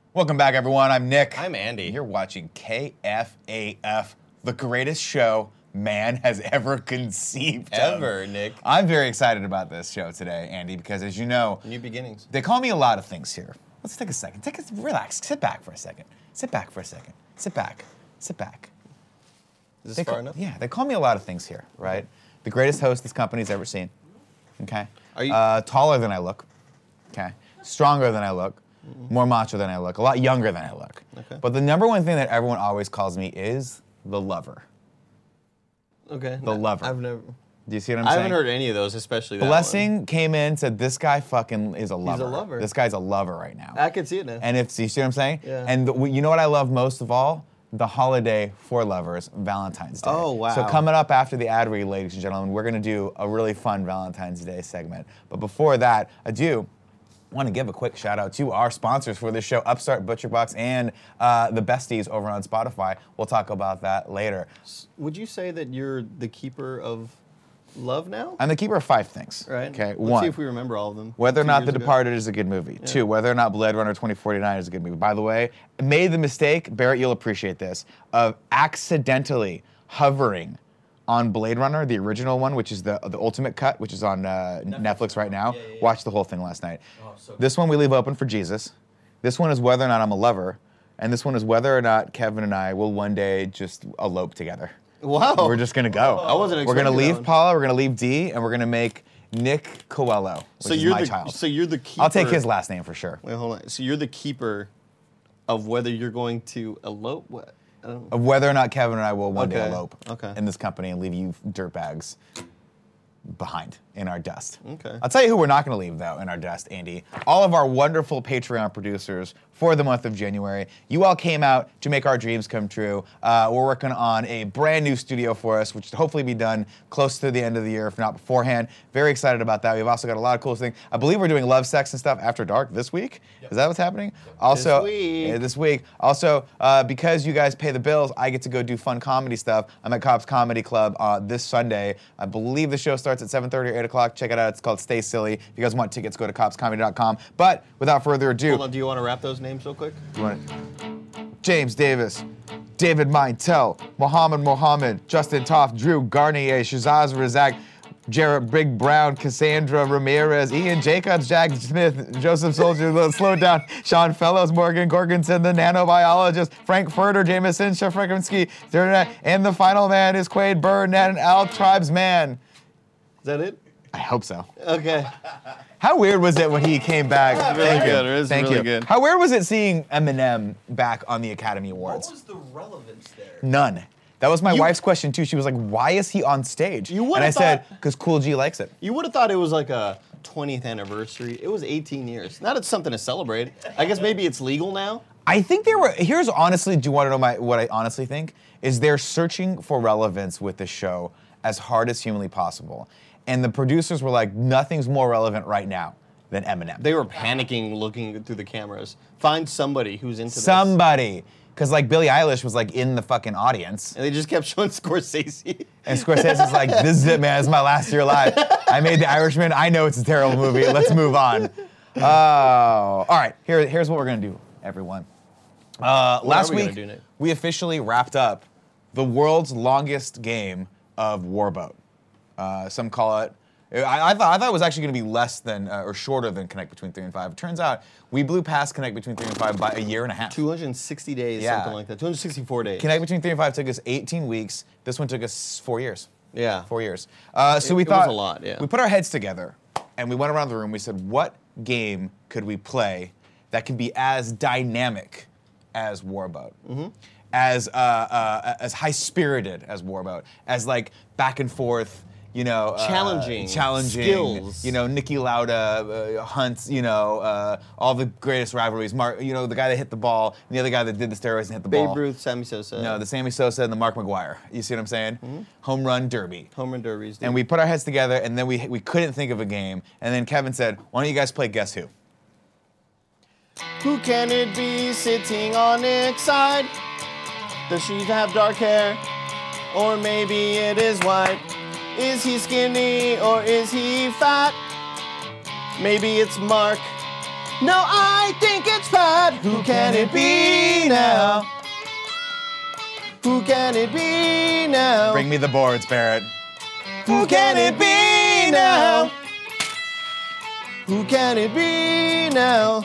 Welcome back, everyone. I'm Nick. I'm Andy. You're watching KFAF, the greatest show man has ever conceived Ever, of. Nick. I'm very excited about this show today, Andy, because as you know, New beginnings. they call me a lot of things here. Let's take a second. Relax. Sit back for a second. Sit back. Sit back. Is this far enough? Yeah, they call me a lot of things here, right? The greatest host this company's ever seen. Okay. Are you taller than I look? Okay. Stronger than I look. More macho than I look. A lot younger than I look. Okay. But the number one thing that everyone always calls me is the lover. okay? The lover. I've never. Do you see what I'm I saying? haven't heard any of those, especially that Blessing came in, said this guy fucking is a lover. lover. This guy's a lover right now. one. I can see it now. And if you see what I'm saying? Yeah. And you know what I love most of all? The holiday for lovers, Valentine's Day. Oh, wow. So coming up after the ad read, ladies and gentlemen, we're gonna do a really fun Valentine's Day segment. But before that, I do want to give a quick shout out to our sponsors for this show, Upstart, ButcherBox, and the Besties over on Spotify. We'll talk about that later. Would you say that you're the keeper of love now? I'm the keeper of 5 things. Right. Okay. Let's One, see if we remember all of them. whether or 2 not years The ago. Departed is a good movie. 2, whether or not Blade Runner 2049 is a good movie. By the way, I made the mistake, Barrett, you'll appreciate this, of accidentally hovering on Blade Runner, the original one, which is the ultimate cut, which is on Netflix right now. Yeah. Watched the whole thing last night. Oh, so This one we leave open for Jesus. This one is whether or not I'm a lover. And this one is whether or not Kevin and I will one day just elope together. Wow. We're just gonna go. I wasn't We're gonna expecting that leave one. Paula, we're gonna leave Dee, and we're gonna make Nick Coelho, which So is you're my the child. so you're the keeper. I'll take his last name for sure. Wait, hold on. So you're the keeper of whether you're going to elope. What? I don't know. Of whether or not Kevin and I will one day Okay, elope okay. in this company and leave you dirtbags behind in our dust. Okay. I'll tell you who we're not going to leave, though, in our dust, Andy. All of our wonderful Patreon producers for the month of January. You all came out to make our dreams come true. We're working on a brand new studio for us, which should hopefully be done close to the end of the year, if not beforehand. Very excited about that. We've also got a lot of cool things. I believe we're doing Love, Sex, and Stuff After Dark this week. Is that what's happening? Also, this week. Also, because you guys pay the bills, I get to go do fun comedy stuff. I'm at Cops Comedy Club this Sunday. I believe the show starts at 7:30 or 8 o'clock. Check it out. It's called Stay Silly. If you guys want tickets, go to copscomedy.com. But without further ado, Hold on. Do you want to wrap those names real quick? you want James Davis, David Mintel, Mohammed, Justin Toft, Drew Garnier, Shazaz Razak, Jarrett Big Brown, Cassandra Ramirez, Ian Jacobs, Jack Smith, Joseph Soldier, Slow Down, Sean Fellows, Morgan Gorgonson, the nanobiologist, Frank Furter, Jameson Shafrekinski, and the final man is Quaid Burnett and Al Tribesman. Is that it? I hope so. Okay. How weird was it when he came back? Really Thank you. good. It is Thank really you. good. How weird was it seeing Eminem back on the Academy Awards? What was the relevance there? None. That was my wife's question too. She was like, "Why is he on stage?" You would've and I said, thought- "Because Cool G likes it." You would have thought it was like a 20th anniversary. It was 18 years. Not it's something to celebrate. I guess maybe it's legal now. I think they were. Here's honestly, do you want to know what I honestly think? Is they're searching for relevance with the show as hard as humanly possible, and the producers were like, "Nothing's more relevant right now than Eminem." They were panicking looking through the cameras. Find somebody who's into this. Somebody, because like Billie Eilish was like in the fucking audience. And they just kept showing Scorsese. And Scorsese's like, "This is it, man. This is my last year alive. I made The Irishman. I know it's a terrible movie. Let's move on." Oh, all right. Here's what we're gonna do, everyone. Last are we gonna week, do, Nick? we officially wrapped up the world's longest game of Warboat. Some call it. I thought it was actually going to be less than or shorter than Connect Between 3 and 5. It turns out we blew past Connect Between 3 and 5 by a year and a half. 260 days, Yeah. something like that. 264 days. Connect Between 3 and 5 took us 18 weeks. This one took us 4 years. Yeah. 4 years. So we It was thought a lot, yeah. we put our heads together and we went around the room. We said, what game could we play that could be as dynamic as Warboat, as high spirited as Warboat, as like back and forth. You know, Challenging. skills. Skills. You know, Nicky Lauda, Hunt. You know, all the greatest rivalries. You know, the guy that hit the ball, and the other guy that did the steroids and hit the ball. Babe Ruth, Sammy Sosa. No, the Sammy Sosa and the Mark McGuire. You see what I'm saying? Home run derby. Home run derbies. And we put our heads together, and then we couldn't think of a game. And then Kevin said, "Why don't you guys play Guess Who?" Who can it be sitting on Nick's side? Does she have dark hair? Or maybe it is white? Is he skinny or is he fat? Maybe it's Mark. No, I think it's Pat. Who can it be now? Who can it be now? Bring me the boards, Barrett. Who can it be now? Who can it be now?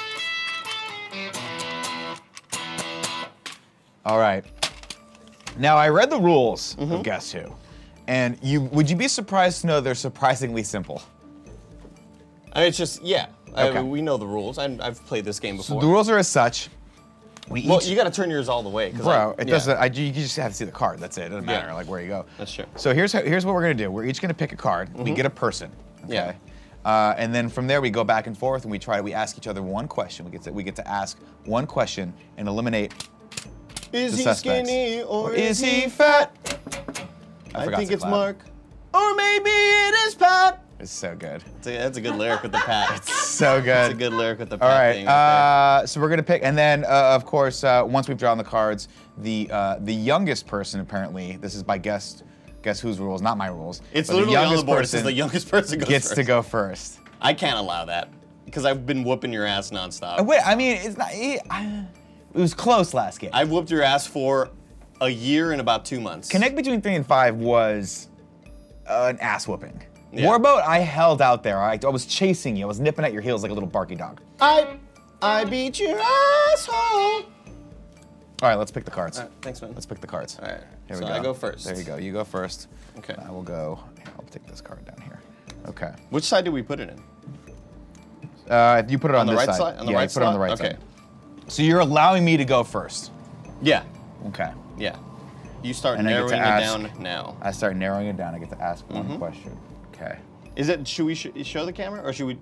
All right. Now, I read the rules of Guess Who, and would you be surprised to know they're surprisingly simple? It's just, yeah. Okay. We know the rules. I've played this game before. The rules are as such. Well, you got to turn yours all the way. Bro, it doesn't. You just have to see the card. That's it. It doesn't matter like where you go. That's true. So here's what we're gonna do. We're each gonna pick a card. We get a person. Okay. Yeah. And then from there we go back and forth and we ask each other one question. We get to ask one question and eliminate. Is the he suspects. skinny or Is he fat? I think to it's clap. Mark. Or maybe it is Pat. It's so good. That's a good lyric with the Pat. So good. That's a good lyric with the Pat. All right. thing right So we're gonna pick, and then of course, once we've drawn the cards, the youngest person apparently. This is by guess whose rules, not my rules. It's but literally the on the youngest board. It person says the youngest person goes gets first. to go first. I can't allow that because I've been whooping your ass nonstop. Wait, I mean, it's not. It was close last game. I've whooped your ass for a year and about 2 months. Connect Between 3 and 5 was an ass whooping. Yeah. Warboat, I held out there. I was chasing you. I was nipping at your heels like a little barky dog. I beat your asshole. All right, let's pick the cards. All right, thanks, man. Let's pick the cards. All right. Here we So go. I go first. There you go. You go first. Okay. I will go. Here, I'll take this card down here. Okay. Which side do we put it in? You put it on, the this right side. side? On the Yeah, right you put it on the slot? right Okay. side. So you're allowing me to go first. Yeah. Okay. Yeah. You start And I get to narrowing it ask. down now. I start narrowing it down. I get to ask one question. Okay. Is it? Should we show the camera or should we?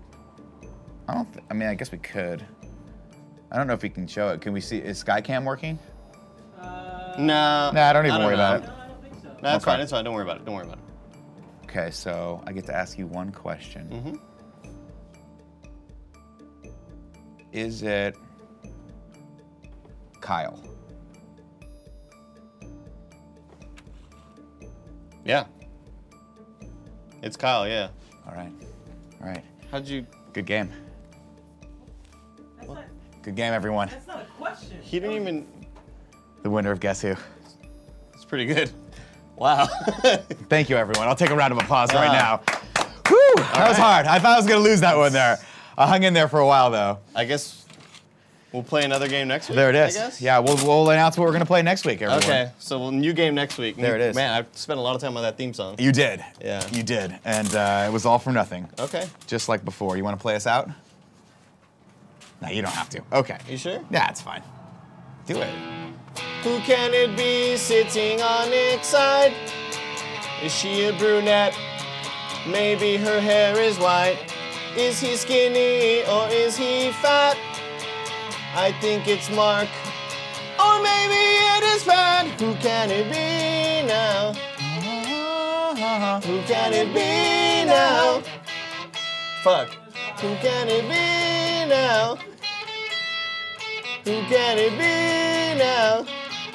I mean, I guess we could. I don't know if we can show it. Can we see? Is Skycam working? No. Nah, don't even worry about it. No, I don't think so. No, that's Okay. fine. It's fine. Don't worry about it. Don't worry about it. Okay, so I get to ask you one question. Is it Kyle? Yeah. It's Kyle. Yeah. All right. All right. How'd you? Good game. That's not, Good game, everyone. that's not a question. He didn't even. The winner of Guess Who. It's pretty good. Wow. Thank you, everyone. I'll take a round of applause right Ah. now. Whew, that was hard. I thought I was going to lose that one there. I hung in there for a while, though. I guess we'll play another game next week. There it I is. guess? Yeah, we'll announce what we're going to play next week, everyone. Okay. So we'll new game next week. There it is. Man, I've spent a lot of time on that theme song. You did. Yeah. You did. And it was all for nothing. Okay. Just like before. You want to play us out? No, you don't have to. Okay. You sure? Yeah, it's fine. Do it. Who can it be sitting on its side? Is she a brunette? Maybe her hair is white. Is he skinny or is he fat? I think it's Mark. Or maybe it is Pat. Who can it be now? Who can it be now? Fuck. Who can it be now? Who can it be now?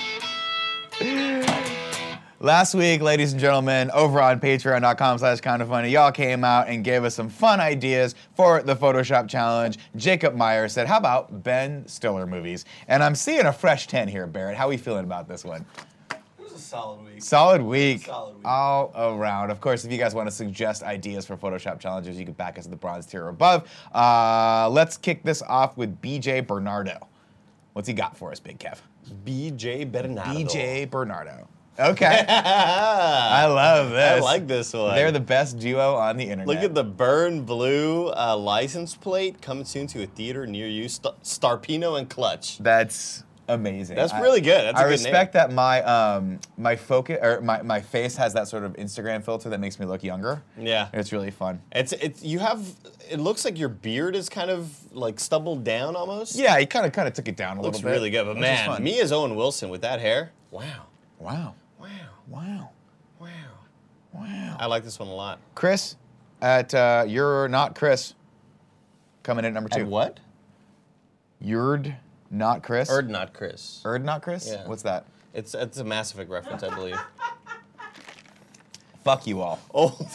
Last week, ladies and gentlemen, over on patreon.com/kindafunny, y'all came out and gave us some fun ideas for the Photoshop challenge. Jacob Meyer said, how about Ben Stiller movies? And I'm seeing a fresh 10 here, Barrett. How are we feeling about this one? It was a solid week. Solid week. Solid week. All around. Of course, if you guys want to suggest ideas for Photoshop challenges, you can back us at the bronze tier or above. Let's kick this off with BJ Bernardo. What's he got for us, Big Kev? BJ Bernardo. BJ Bernardo. Okay. I love this. I like this one. They're the best duo on the internet. Look at the burn blue license plate coming soon to a theater near you. Starpino and Clutch. That's amazing. That's really good. That's a I good respect that my focus or my face has that sort of Instagram filter that makes me look younger. Yeah. It's really fun. It's you have. It looks like your beard is kind of like stubbled down almost. Yeah, he kind of took it down a Looks little bit. really good, but which is man, fun. me as Owen Wilson with that hair. Wow. Wow. Wow. Wow. Wow. Wow. I like this one a lot. Chris, at You're Not Chris, coming in at number 2. And what? You're Not Chris? Erd not Chris. Erd Not Chris? Yeah. What's that? It's a Mass Effect reference, I believe. Fuck you all. Oh.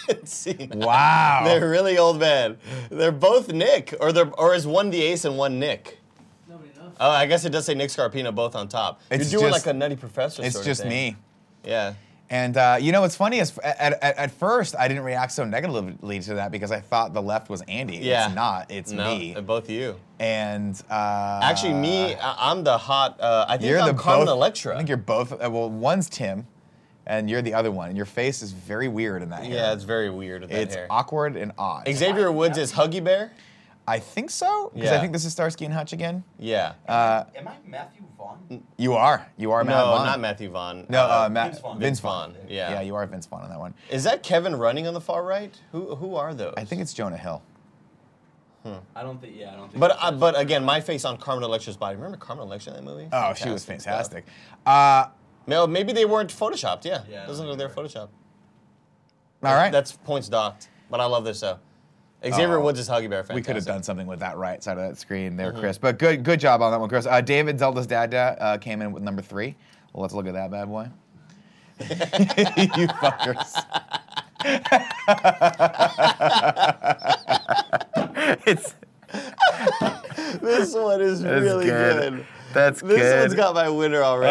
See, Wow. they're really old men. They're both Nick, or is one the ace and one Nick? Nobody knows. Oh, I guess it does say Nick Scarpino both on top. It's You're doing just- like a Nutty Professor It's sort just of thing. me. Yeah. And you know what's funny is at first I didn't react so negatively to that because I thought the left was Andy. Yeah. It's not. It's No, me. both you. And Actually, I'm the hot. I think you're I'm the Carmen both, Electra. I think you're both. Well, one's Tim, and you're the other one. And your face is very weird in that hair. Yeah, it's very weird with that It's hair. awkward and odd. Xavier Woods is Huggy Bear. I think so because I Yeah. think this is Starsky and Hutch again. Yeah. Am I Matthew Vaughn? You are. You are Matt no, Vaughn. not Matthew Vaughn. No, Matt, Vince Vaughn. Vince Vaughn. Yeah. Yeah, you are Vince Vaughn on that one. Is that Kevin Running on the far right? Who are those? I think it's Jonah Hill. I don't think. Yeah, I don't think. But again, my face on Carmen Electra's body. Remember Carmen Electra in that movie? Oh, she was stuff. fantastic. No, maybe they weren't photoshopped. Yeah. Yeah, Doesn't look like they're photoshopped. All right. That's points docked. But I love this show. Xavier Oh. Woods is Huggy Bear. Fantastic. We could have done something with that right side of that screen there, Mm-hmm. Chris. But good job on that one, Chris. David Zelda's dad came in with number 3. Well, let's look at that bad boy. You fuckers. it's This one is That's really good. good. That's This good. one's got my winner already.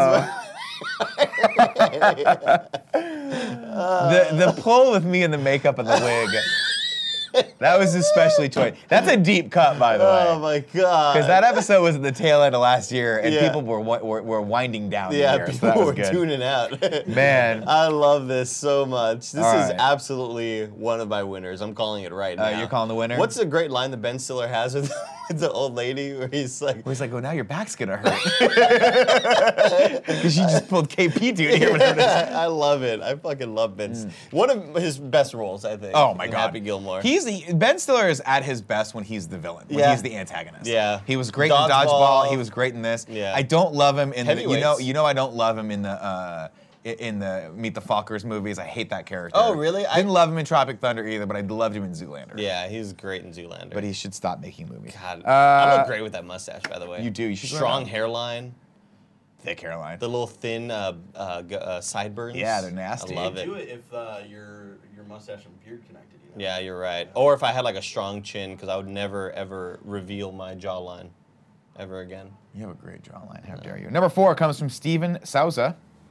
the pull with me in the makeup and the wig. That was especially choice. That's a deep cut, by the Oh way. my god. Because that episode was at the tail end of last year, and Yeah. people were winding down. the Yeah, year, so people that was were good. tuning out. Man. I love this so much. This All is right. absolutely one of my winners. I'm calling it right now. You're calling the winner? What's the great line that Ben Stiller has with the old lady where he's like, Where he's like, well, now your back's gonna hurt. Because you just pulled KP dude here. Whatever it is. I love it. I fucking love Ben. One of his best roles, I think. Oh my in God, Happy Gilmore. Ben Stiller is at his best when he's the villain, when Yeah. he's the antagonist. Yeah. he was great in Dodgeball. Dodgeball. He was great in this. Yeah. I don't love him in the, Heavyweights. you know I don't love him in the Meet the Fockers movies. I hate that character. Oh, really? I didn't love him in Tropic Thunder either, but I loved him in Zoolander. Yeah, he's great in Zoolander. But he should stop making movies. God, I look great with that mustache, by the way. You do. You should Strong learn. hairline, Thick hairline. the little thin sideburns. Yeah, they're nasty. I love do it. it if your mustache and beard connected. You know? Yeah, you're right. Or if I had like a strong chin, because I would never ever reveal my jawline, ever again. You have a great jawline. How dare you? Number 4 comes from Steven Souza.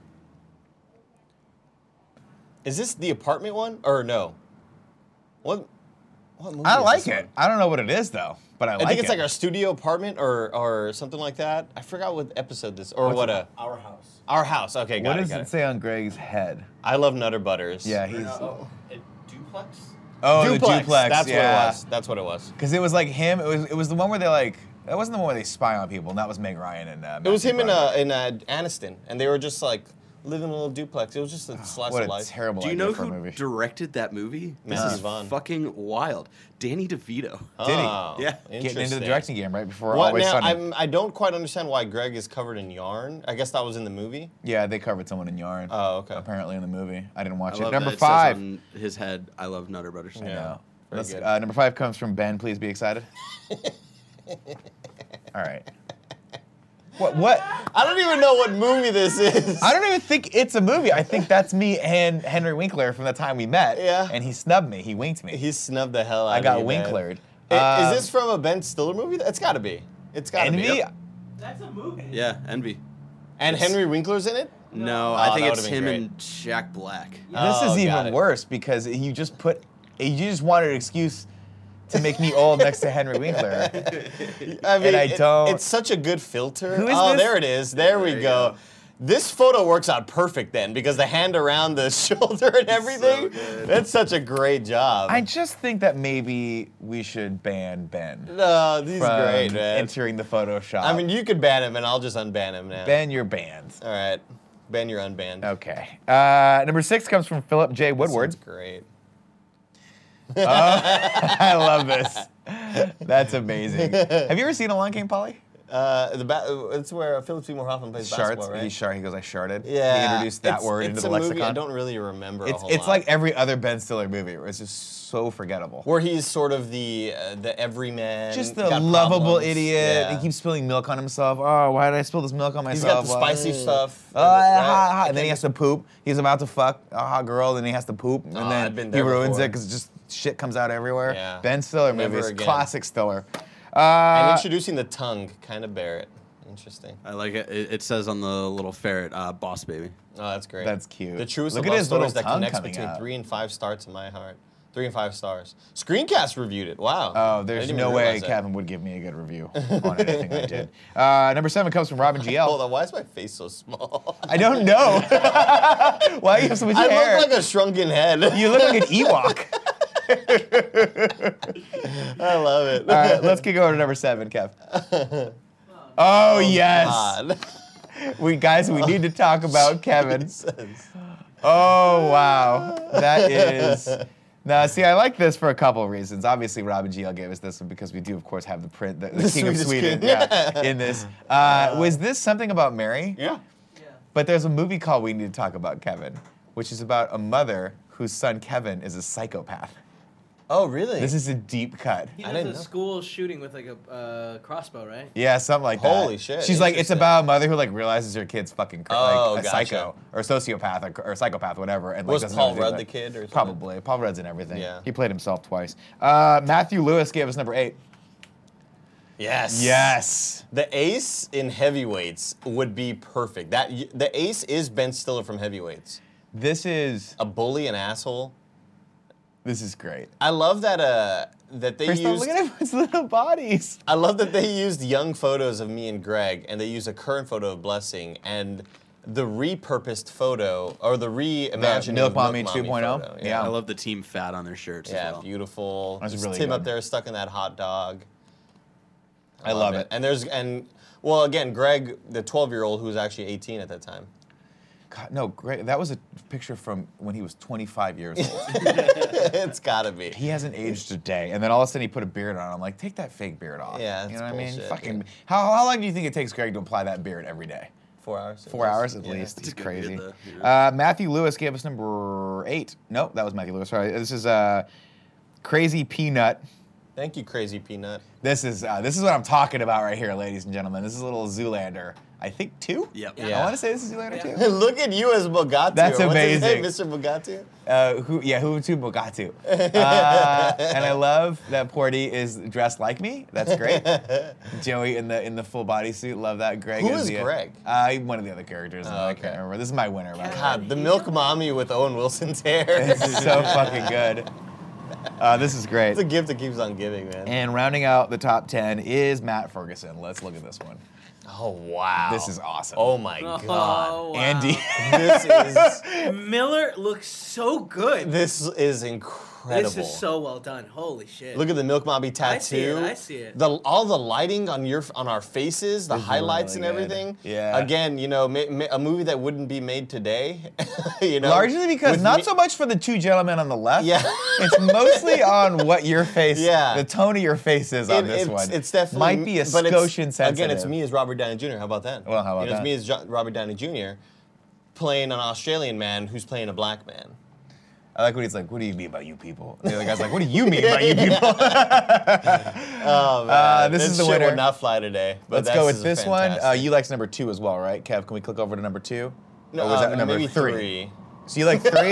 Is this the apartment one or no? What movie I is like this it. one? I don't know what it is though, but I like it. I think it's like a studio apartment or something like that. I forgot what episode this or what a Our house. our house. Okay, got What it. does Got it it. say on Greg's head? I love Nutter Butters. Yeah, he's. Oh, a duplex. Oh, Duplex. the duplex. That's yeah. what it was. That's what it was. Because it was like him. It was the one where they like. That wasn't the one where they spy on people. And that was Meg Ryan and. It was Matthew him in Broderick. Aniston, and they were just like living in a little duplex. It was just a slice What of a life. terrible Do you idea know for a who movie. directed that movie? This Matthew is Vaughn. fucking wild. Danny DeVito. Did he? Oh, Yeah. Getting into the interesting. directing game right before What Always now? Sunny. I don't quite understand why Greg is covered in yarn. I guess that was in the movie. Yeah, they covered someone in yarn. Oh, okay. Apparently in the movie. I didn't watch I it. love Number that it says 5. on his head, I love Nutter Butters. I Yeah. know. Very Let's, good. number 5 comes from Ben. Please be excited. All right. What? I don't even know what movie this is. I don't even think it's a movie. I think that's me and Henry Winkler from the time we met. Yeah. And he snubbed me. He winked me. He snubbed the hell out I of got you, man. Winklered. Is this from a Ben Stiller movie? It's got to be. It's got to be. Envy? Yep. That's a movie. Yeah, Envy. And Henry Winkler's in it? No, Oh, I think that it's would've been him great. and Shaq Black. This Oh, is got even it. worse because you just wanted an excuse to make me old next to Henry Winkler. I mean, I don't- It's such a good filter. Who is oh, this? there it is. There we you go. go. This photo works out perfect then because the hand around the shoulder and everything. good. That's such a great job. I just think that maybe we should ban Ben No, he's from great, man. entering the Photoshop. I mean, you could ban him, and I'll just unban him now. Ben, you're banned. All right. Ben, you're unbanned. Okay. Number 6 comes from Philip J. Woodward. That's great. I love this. That's amazing. Have you ever seen Along Came Polly? It's where Philip Seymour Hoffman plays Sharts. basketball, right? He goes, I sharted. Yeah. He introduced that word it's into the a lexicon. movie I don't really remember a whole It's lot. like every other Ben Stiller movie. Where it's just so forgettable. where he's sort of the everyman. Just the got lovable problems. idiot. Yeah. He keeps spilling milk on himself. Oh, why did I spill this milk on He's myself? got the spicy stuff. Oh, right? hot, hot. And then he has to poop. He's about to fuck a hot girl, then he has to poop, and I've then been he there ruins before. it because just shit comes out everywhere. Yeah. Ben Stiller Never movies, again. classic Stiller. And introducing the tongue, kind of Barrett. Interesting. I like it. It says on the little ferret, "Boss baby." Oh, that's great. That's cute. The truest Look of at love his little stories that tongue connects coming between out. 3 and 5 starts in my heart. 3 and 5 stars. Screencast reviewed it. Wow. Oh, I there's didn't no even way realize that. Kevin would give me a good review on anything I did. Number 7 comes from Robin Hold GL. on, why is my face so small? I don't know. Why do you have so much I hair? look like a shrunken head. You look like an Ewok. I love it. All right, let's kick over to number 7, Kev. Oh, yes. God. We need to talk about Kevin. Jesus. Oh, wow. That is... Now, see, I like this for a couple of reasons. Obviously, Robin GL gave us this one because we do, of course, have the print, the King of Swedish Sweden, king. yeah, in this. Was this something about Mary? Yeah. Yeah. But there's a movie called We Need to Talk About Kevin, which is about a mother whose son Kevin is a psychopath. Oh, really? This is a deep cut. He I does didn't a know. school shooting with like a crossbow, right? Yeah, something like that. Holy shit, She's like, it's interesting. about a mother who like realizes her kid's fucking Oh, like a gotcha. psycho or sociopath or psychopath, whatever. And like, Was doesn't Paul know how to do Rudd that. the kid or something? Probably. Paul Rudd's in everything. Yeah. He played himself twice. Matthew Lewis gave us number 8. Yes. Yes. The ace in heavyweights would be perfect. The ace is Ben Stiller from Heavyweights. This is A bully, an asshole. great. I love that they First off, used. look at everyone's little bodies. I love that they used young photos of me and Greg, and they used a current photo of Blessing, and the repurposed photo or the reimagining Milk of Mommy Milk 2.0? photo. Yeah. I love the team fat on their shirts Yeah, as well. beautiful. That's There's really Tim good. up there stuck in that hot dog. I love it. And well, again, Greg, the 12-year-old who was actually 18 at that time. God, no, great. That was a picture from when he was 25 years old. It's gotta be. He hasn't aged a day, and then all of a sudden he put a beard on. I'm like, take that fake beard off. Yeah, you that's know what I mean? bullshit, Fucking. dude. How long do you think it takes Greg to apply that beard every day? 4 hours. 4 hours at Yeah. least. He's a good crazy. beard, though. Matthew Lewis gave us number 8. No, that was Matthew Lewis. Sorry, this is Crazy Peanut. Thank you, Crazy Peanut. This is what I'm talking about right here, ladies and gentlemen. This is a little Zoolander. I think 2. Yep. I Yeah. want to say this is Zoolander 2. Look at you as Bugatti. That's What's his amazing. name, Mr. Bugatti? Who to Bugatti. And I love that Porty is dressed like me. That's great. Joey in the full bodysuit. Love that. Greg Who is is the, Greg? One of the other characters. I okay. can't remember. This is my winner. By the way. God, the Milk Mommy with Owen Wilson's hair. This is so fucking good. This is great. It's a gift that keeps on giving, man. And rounding out the top 10 is Matt Ferguson. Let's look at this one. Oh, wow. This is awesome. Oh, my God. Oh, wow. Andy. Miller looks so good. This is incredible. This is so well done. Holy shit. Look at the Milk Mommy tattoo. I see it, I see it. All the lighting on our faces, the This is highlights really and good. everything. Yeah. Again, you know, a movie that wouldn't be made today. You know, Largely because with not me- so much for the two gentlemen on the left. Yeah. It's mostly on what your face, Yeah. the tone of your face is on this it's, one. It's definitely might be a but it's- skosh sensitive. Again, it's me as Robert Downey Jr. How about that? Well, how about You know, that? It's me as Robert Downey Jr. playing an Australian man who's playing a black man. I like when he's like, "What do you mean by you people?" And the other guy's like, "What do you mean by you people?" Oh man, this is the shit winner. would not fly today. But Let's go with is this one. fantastic. You likes number 2 as well, right, Kev? Can we click over to number 2? No, Or was that number maybe 3? 3. So you like 3?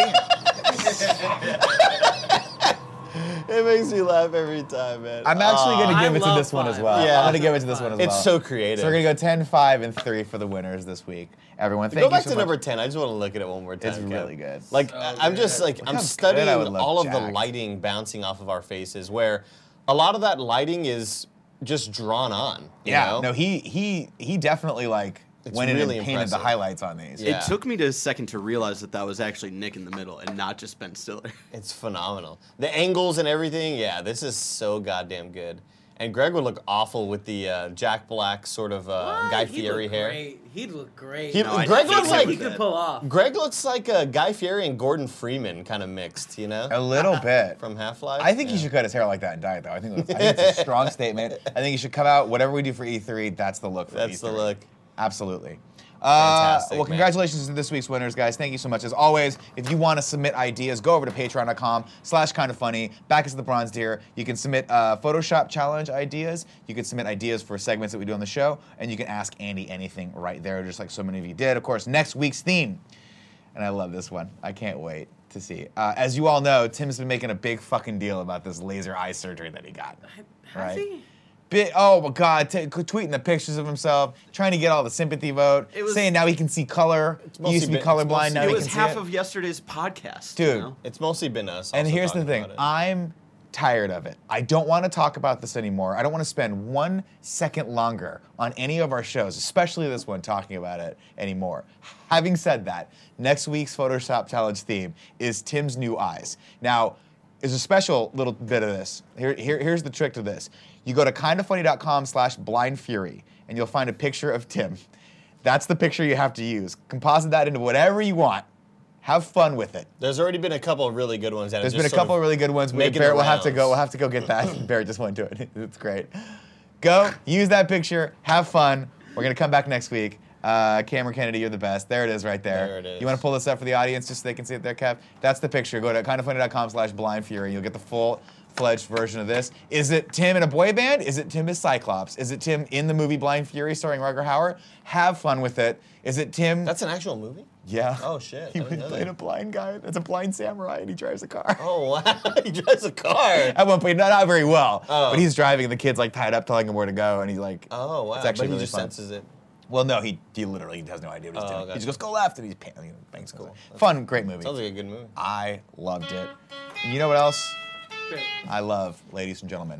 It makes me laugh every time, man. I'm actually going to I give it to love this one as 5. well. Yeah. I'm going to give it to this one as well. It's so creative. So we're going to go 10, 5, and 3 for the winners this week. Everyone, thank Go you back so to much. number 10. I just want to look at it one more time. It's Kev. really good. Like Oh, I'm just good. like Look I'm how good studying I would love all of the Jack. lighting bouncing off of our faces, where a lot of that lighting is just drawn on. You Yeah, know? no, he definitely like It's went in really and painted impressive. the highlights on these. Yeah. It took me a second to realize that was actually Nick in the middle and not just Ben Stiller. It's phenomenal. The angles and everything. Yeah, this is so goddamn good. And Greg would look awful with the Jack Black sort of Guy Fieri hair. He'd look great. Greg looks like he could pull off. Greg looks like Guy Fieri and Gordon Freeman kind of mixed, you know? A little bit. From Half-Life. I think he should cut his hair like that and dye it, though. I think it's a strong statement. I think he should come out, whatever we do for E3, that's the look for E3. That's the look. Absolutely. Fantastic, well, congratulations to this week's winners, guys. Thank you so much. As always, if you want to submit ideas, go over to patreon.com/kindafunny. Back us the bronze deer. You can submit Photoshop challenge ideas. You can submit ideas for segments that we do on the show. And you can ask Andy anything right there, just like so many of you did. Of course, next week's theme. And I love this one. I can't wait to see. As you all know, Tim's been making a big fucking deal about this laser eye surgery that he got. Has he? Oh my God! Tweeting the pictures of himself, trying to get all the sympathy vote, saying now he can see color. He used to be colorblind. Now he can see it. It was half of yesterday's podcast, dude. You know? It's mostly been us. And here's the thing: I'm tired of it. I don't want to talk about this anymore. I don't want to spend 1 second longer on any of our shows, especially this one, talking about it anymore. Having said that, next week's Photoshop challenge theme is Tim's new eyes. Now, there's a special little bit of this. Here's the trick to this. You go to kindafunny.com/blindfury, and you'll find a picture of Tim. That's the picture you have to use. Composite that into whatever you want. Have fun with it. There's already been a couple of really good ones. There's been a couple of really good ones. Making Barrett will have to go. We'll have to go get that. Barrett just went to it. It's great. Go use that picture. Have fun. We're gonna come back next week. Cameron Kennedy, you're the best. There it is right there. There it is. You want to pull this up for the audience just so they can see it there, Kev? That's the picture. Go to kindafunny.com/blindfury. You'll get the full-fledged version of this. Is it Tim in a boy band? Is it Tim as Cyclops? Is it Tim in the movie Blind Fury starring Rutger Hauer? Have fun with it. Is it Tim? That's an actual movie? Yeah. Oh, shit. He was playing a blind guy. That's a blind samurai, and he drives a car. Oh, wow. He drives a car. At one point, not very well. Oh. But he's driving, and the kid's like tied up, telling him where to go, and he's like, Oh, wow. It's actually but he really just fun. senses it. Well, no, he literally has no idea what he's doing. gotcha. He just goes, go left, and he's bangs cool. Fun, great movie. Sounds like a good movie. I loved it. And you know what else Great. I love, ladies and gentlemen,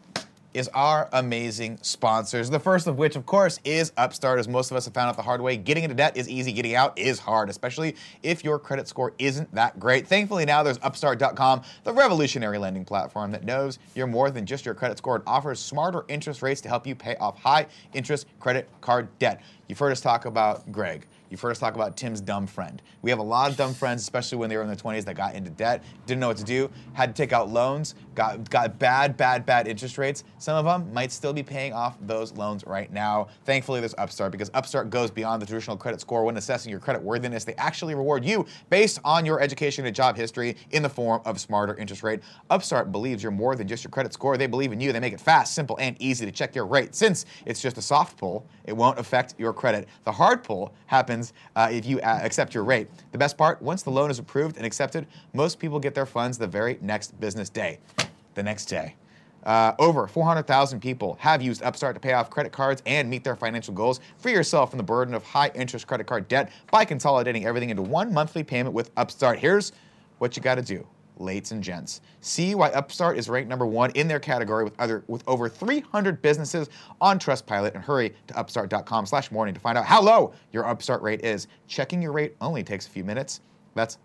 is our amazing sponsors. The first of which, of course, is Upstart. As most of us have found out the hard way, getting into debt is easy, getting out is hard, especially if your credit score isn't that great. Thankfully, now there's Upstart.com, the revolutionary lending platform that knows you're more than just your credit score and offers smarter interest rates to help you pay off high-interest credit card debt. You've heard us talk about Greg. You've heard us talk about Tim's dumb friend. We have a lot of dumb friends, especially when they were in their 20s, that got into debt, didn't know what to do, had to take out loans, got bad interest rates. Some of them might still be paying off those loans right now. Thankfully, there's Upstart, because Upstart goes beyond the traditional credit score when assessing your credit worthiness. They actually reward you based on your education and job history in the form of smarter interest rate. Upstart believes you're more than just your credit score. They believe in you. They make it fast, simple, and easy to check your rate. Since it's just a soft pull, it won't affect your credit. The hard pull happens if you accept your rate. The best part, once the loan is approved and accepted, most people get their funds the very next business day. The next day. Over 400,000 people have used Upstart to pay off credit cards and meet their financial goals. Free yourself from the burden of high-interest credit card debt by consolidating everything into one monthly payment with Upstart. Here's what you got to do. Ladies and gents, see why Upstart is ranked #1 in their category with over 300 businesses on Trustpilot, and hurry to upstart.com/morning to find out how low your Upstart rate is. Checking your rate only takes a few minutes. That's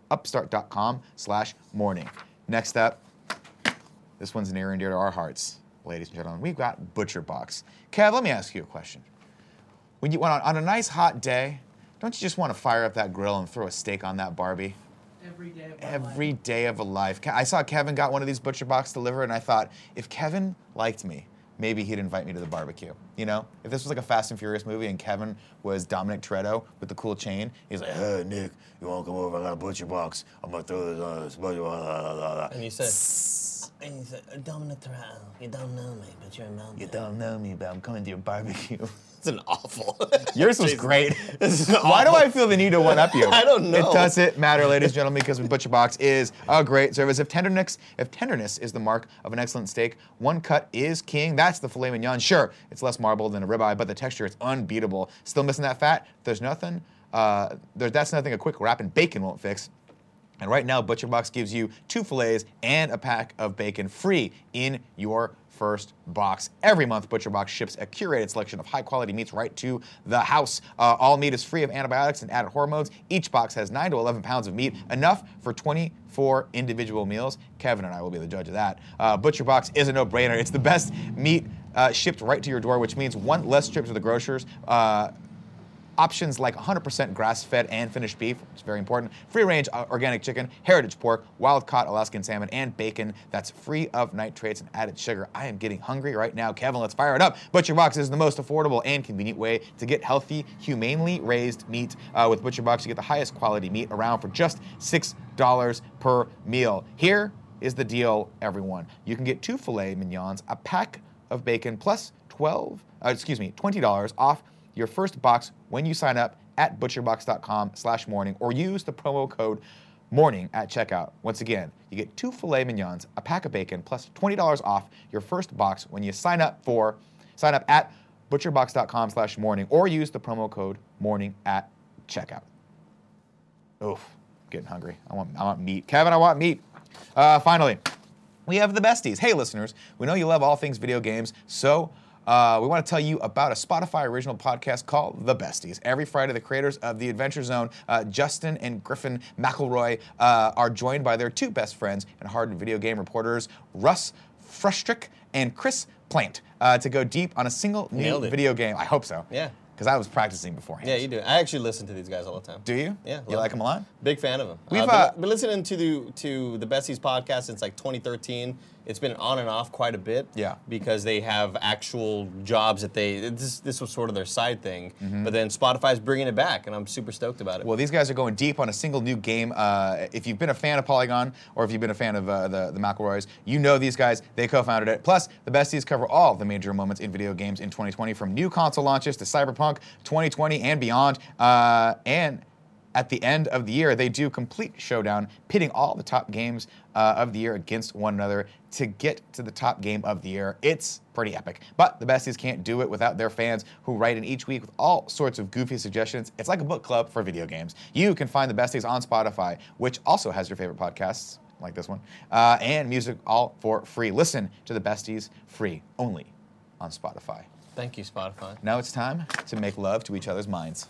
upstart.com/morning. Next up, this one's near and dear to our hearts, ladies and gentlemen. We've got ButcherBox. Kev, let me ask you a question. When you on a nice hot day, don't you just want to fire up that grill and throw a steak on that Barbie? Every day of a life. I saw Kevin got one of these ButcherBox delivered, and I thought, if Kevin liked me, maybe he'd invite me to the barbecue. You know, if this was like a Fast and Furious movie and Kevin was Dominic Toretto with the cool chain, he's like, hey, Nick, you want to come over? I got a ButcherBox. I'm going to throw this on this ButcherBox. And you said, Dominic Toretto, you don't know me, but you're a man. You don't know me, but I'm coming to your barbecue. It's an awful. Yours was great. This is Why do I feel the need to one-up you? I don't know. It doesn't matter, ladies and gentlemen, because ButcherBox is a great service. If tenderness is the mark of an excellent steak, one cut is king. That's the filet mignon. Sure, it's less marble than a ribeye, but the texture is unbeatable. Still missing that fat? That's nothing a quick wrap and bacon won't fix. And right now, ButcherBox gives you 2 fillets and a pack of bacon free in your first box. Every month, ButcherBox ships a curated selection of high-quality meats right to the house. All meat is free of antibiotics and added hormones. Each box has 9 to 11 pounds of meat, enough for 24 individual meals. Kevin and I will be the judge of that. ButcherBox is a no-brainer. It's the best meat shipped right to your door, which means one less trip to the grocers. Options like 100% grass-fed and finished beef, which is very important, free-range organic chicken, heritage pork, wild-caught Alaskan salmon, and bacon that's free of nitrates and added sugar. I am getting hungry right now. Kevin, let's fire it up. ButcherBox is the most affordable and convenient way to get healthy, humanely raised meat. With ButcherBox, you get the highest quality meat around for just $6 per meal. Here is the deal, everyone. You can get 2 filet mignons, a pack of bacon, plus $20 off your first box when you sign up at butcherbox.com/morning or use the promo code morning at checkout. Once again, you get 2 filet mignons, a pack of bacon, plus $20 off your first box when you sign up at butcherbox.com/morning or use the promo code morning at checkout. Oof, getting hungry. I want meat. Kevin, I want meat. Finally, we have the besties. Hey, listeners, we know you love all things video games, so we want to tell you about a Spotify original podcast called The Besties. Every Friday, the creators of The Adventure Zone, Justin and Griffin McElroy, are joined by their 2 best friends and hardened video game reporters, Russ Frustrick and Chris Plant, to go deep on a single new video game. I hope so. Yeah. Because I was practicing beforehand. Yeah, you do. I actually listen to these guys all the time. Do you? Yeah. You like them a lot? Big fan of them. We've been listening to the Besties podcast since like 2013. It's been on and off quite a bit. Yeah. Because they have actual jobs that this was sort of their side thing. But then Spotify's bringing it back, and I'm super stoked about it. Well, these guys are going deep on a single new game. If you've been a fan of Polygon or if you've been a fan of the McElroys, you know these guys. They co-founded it. Plus, the Besties cover all the major moments in video games in 2020, from new console launches to Cyberpunk 2020 and beyond. And at the end of the year, they do complete showdown, pitting all the top games of the year against one another to get to the top game of the year. It's pretty epic. But the Besties can't do it without their fans who write in each week with all sorts of goofy suggestions. It's like a book club for video games. You can find the Besties on Spotify, which also has your favorite podcasts, like this one, and music all for free. Listen to the Besties free, only on Spotify. Thank you, Spotify. Now it's time to make love to each other's minds.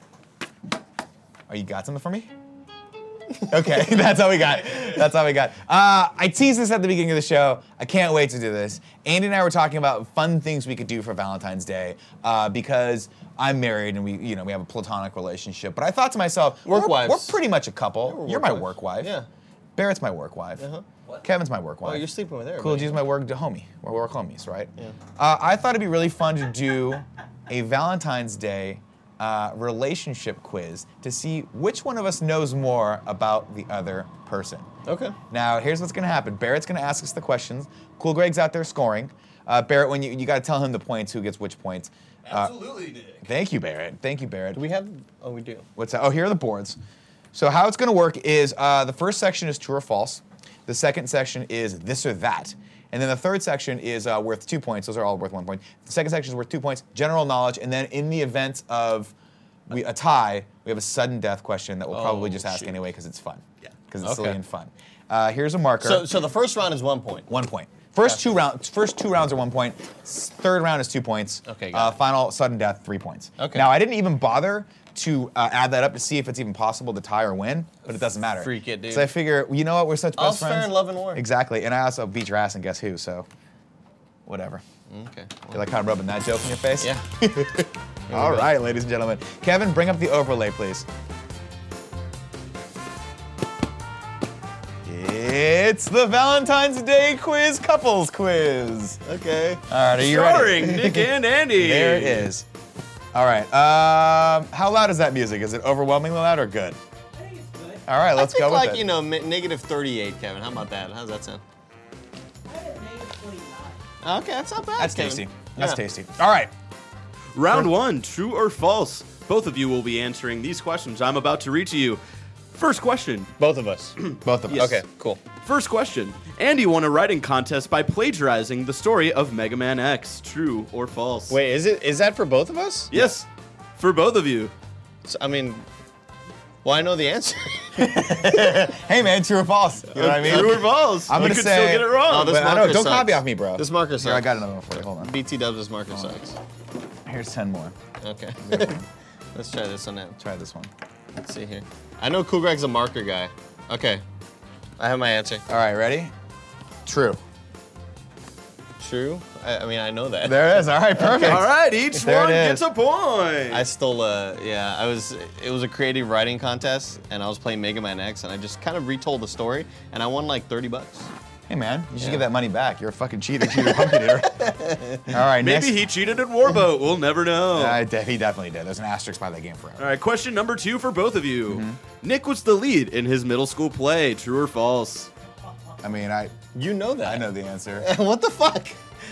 Oh, you got something for me? Okay, that's all we got. That's all we got. I teased this at the beginning of the show. I can't wait to do this. Andy and I were talking about fun things we could do for Valentine's Day because I'm married and we have a platonic relationship. But I thought to myself, Work wives. We're pretty much a couple. You're my wives. work wife. Yeah. Barrett's my work wife. Kevin's my work wife. Oh, you're sleeping with everybody. Cool G's my work homie. We're work homies, right? Yeah. I thought it'd be really fun to do a Valentine's Day relationship quiz to see which one of us knows more about the other person. Okay. Now, here's what's going to happen. Barrett's going to ask us the questions. Cool Greg's out there scoring. Barrett, when you got to tell him the points, who gets which points. Absolutely, Nick. Thank you, Barrett. Thank you, Barrett. Do we have? Oh, we do. What's that? Oh, here are the boards. So how it's going to work is the first section is true or false. The second section is this or that. And then the third section is worth 2 points. Those are all worth 1 point. The second section is worth 2 points, general knowledge. And then in the event of a tie, we have a sudden death question that we'll probably just ask anyway because it's fun. Yeah. Because it's silly and fun. Here's a marker. So the first round is 1 point. 1 point. First two rounds are 1 point. Third round is 2 points. Okay, got it. Final sudden death, 3 points. Okay. Now, I didn't even bother to add that up to see if it's even possible to tie or win, but it doesn't matter. Freak it, dude. So I figure, you know what, we're such best friends. All's fair in love and war. Exactly, and I also beat your ass and guess who, so whatever. Okay. You're like kind of rubbing that joke in your face? Yeah. All right, ladies and gentlemen. Kevin, bring up the overlay, please. It's the Valentine's Day quiz, couples quiz. Okay. All right, are you ready? Starring Nick and Andy. There it is. All right. How loud is that music? Is it overwhelmingly loud or good? I think it's good. All right, let's go with like, it. you know, negative 38, Kevin. How about that? How's that sound? I had negative 29. Okay, that's not bad. That's Kevin. tasty. That's Yeah. tasty. All right. Round 1, true or false. Both of you will be answering these questions I'm about to read to you. First question. Both of us. Both of us. Yes. Okay, cool. First question. Andy won a writing contest by plagiarizing the story of Mega Man X. True or false? Wait, is that for both of us? Yes. For both of you. So, I mean, well, I know the answer. Hey, man, true or false? You know what I mean? True or false? I'm you gonna could say- still get it wrong. Oh, this But I marker know, don't sucks. copy off me, bro. This marker sucks. Here, I got another one for you. Hold on. BT dubs, this marker sucks. Here's 10 more. Okay. Let's try this one out. Try this one. Let's see here. I know Cool Greg's a marker guy. Okay. I have my answer. All right, ready? True. True. I mean, I know that. There it is. All right, perfect. All right, each There one it gets is. a point. I stole it was a creative writing contest, and I was playing Mega Man X, and I just kind of retold the story, and I won like $30. Hey man, you should Yeah. give that money back. You're a fucking cheater, pumpkin eater. All right, Maybe next. he cheated at Warboat. We'll never know. He definitely did. There's an asterisk by that game forever. All right, question number 2 for both of you. Mm-hmm. Nick was the lead in his middle school play. True or false? I mean, You know that. I know the answer. What the fuck?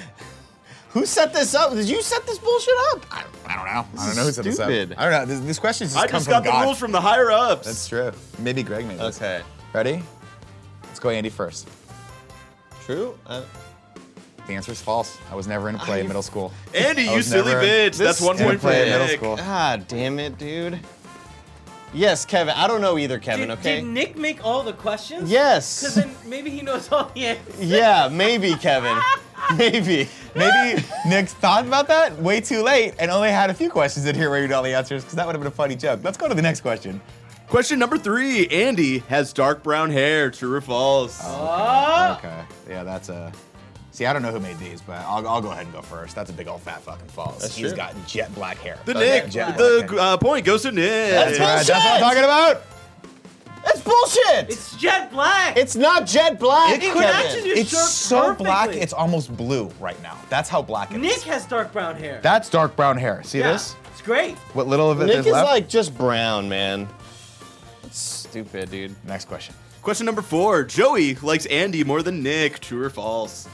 Who set this up? Did you set this bullshit up? I don't know. I don't know who set this up. stupid. I don't know. These questions just I come just from got the God. rules from the higher ups. That's true. Maybe Greg made this. Okay. Ready? Let's go Andy first. True. The answer is false. I was never in a play in middle school. Andy, I you was silly never bitch. That's 1 in a point for play in middle Nick. school. God damn it, dude. Yes, Kevin. I don't know either, Kevin. Okay. Did Nick make all the questions? Because Yes. then maybe he knows all the answers. Yeah, maybe, Kevin. Maybe. Maybe Nick thought about that way too late and only had a few questions in here where he knew all the answers because that would have been a funny joke. Let's go to the next question. Question number 3. Andy has dark brown hair. True or false? Oh. Okay. Yeah, that's a. See, I don't know who made these, but I'll go ahead and go first. That's a big old fat fucking false. That's He's true. got jet black hair. The Okay, Nick, jet black hair. the point goes to Nick. That's That's what I'm talking about. That's bullshit. It's jet black. It's not jet black. It matches Kevin. your It's shirt so perfectly. black, it's almost blue right now. That's how black it is. Nick has dark brown hair. That's dark brown hair. See Yeah, this? It's great. What little of it Nick is is left? like just brown, man. That's stupid, dude. Next question. Question number 4. Joey likes Andy more than Nick. True or false?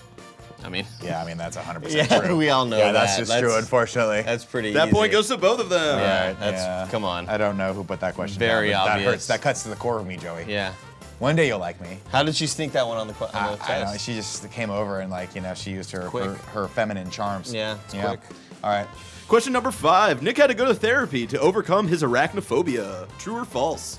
I mean, Yeah, I mean that's 100% yeah, true. we all know Yeah, that. that's just true, unfortunately. That's pretty That easy. point goes to both of them. Yeah, Alright, that's come on. I don't know who put that question Very down, but obvious. That hurts. That cuts to the core of me, Joey. Yeah. One day you'll like me. How did she sneak that one on the, on the I test? know. She just came over and she used her Quick. her feminine charms. Yeah, it's quick. All right. Question number 5. Nick had to go to therapy to overcome his arachnophobia. True or false?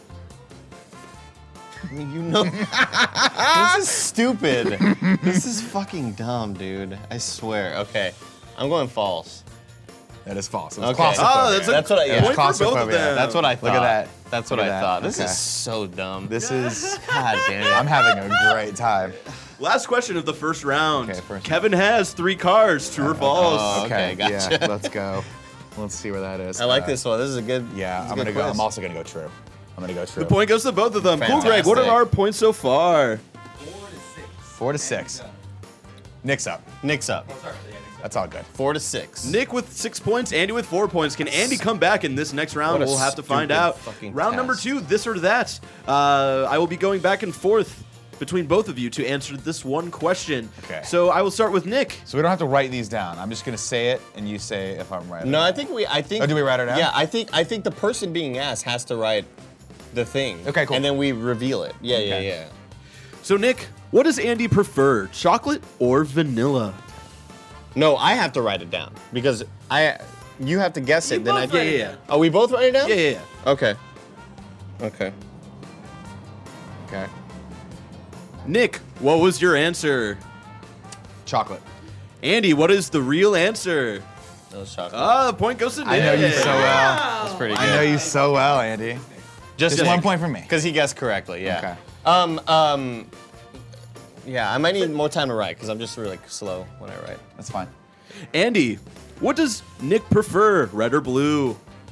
I mean, you know, this is stupid. This is fucking dumb, dude. I swear. Okay, I'm going false. That is false. It was Okay. claustrophobia. Oh, that's a That's what I. It was Yeah, point for both of claustrophobia. them. that's what I thought. Look at that. That's what Look at I that. thought. This Okay. is so dumb. This is. God damn it. I'm having a great time. Last question of the first round. Okay, first Kevin has 3 cards. True or false? Oh, okay, gotcha. Yeah, let's go. Let's see where that is. I like this one. This is a good. Yeah, this is a I'm good gonna go. quiz. I'm also gonna go true. I'm gonna go true. The point goes to both of them. Cool, Greg. What are Fantastic. our points so far? 4 to 6. Nick's up. Nick's up. That's all good. 4 to 6. Nick with 6 points, Andy with 4 points. Can Andy come back in this next round? What a We'll have to find stupid out. fucking Round number test. 2, this or that. I will be going back and forth between both of you to answer this one question. Okay. So I will start with Nick. So we don't have to write these down. I'm just gonna say it, and you say if I'm right. or No, not. I think we. I think. Oh, do we write it down? Yeah, I think the person being asked has to write the thing. Okay, cool. And then we reveal it. Yeah, Okay. yeah. So Nick, what does Andy prefer, chocolate or vanilla? No, I have to write it down because you have to guess it. You Then I. both write it yeah. down. Oh, we both write it down. Yeah, yeah, yeah. Okay. Okay. Okay. Nick, what was your answer? Chocolate. Andy, what is the real answer? That was chocolate. Ah, point goes to Nick. I know you so well. That's pretty good. I know you so well, Andy. Just 1 point for me. Because he guessed correctly. Yeah. Okay. Yeah, I might need more time to write because I'm just really slow when I write. That's fine. Andy, what does Nick prefer, red or blue?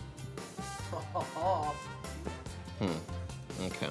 Okay.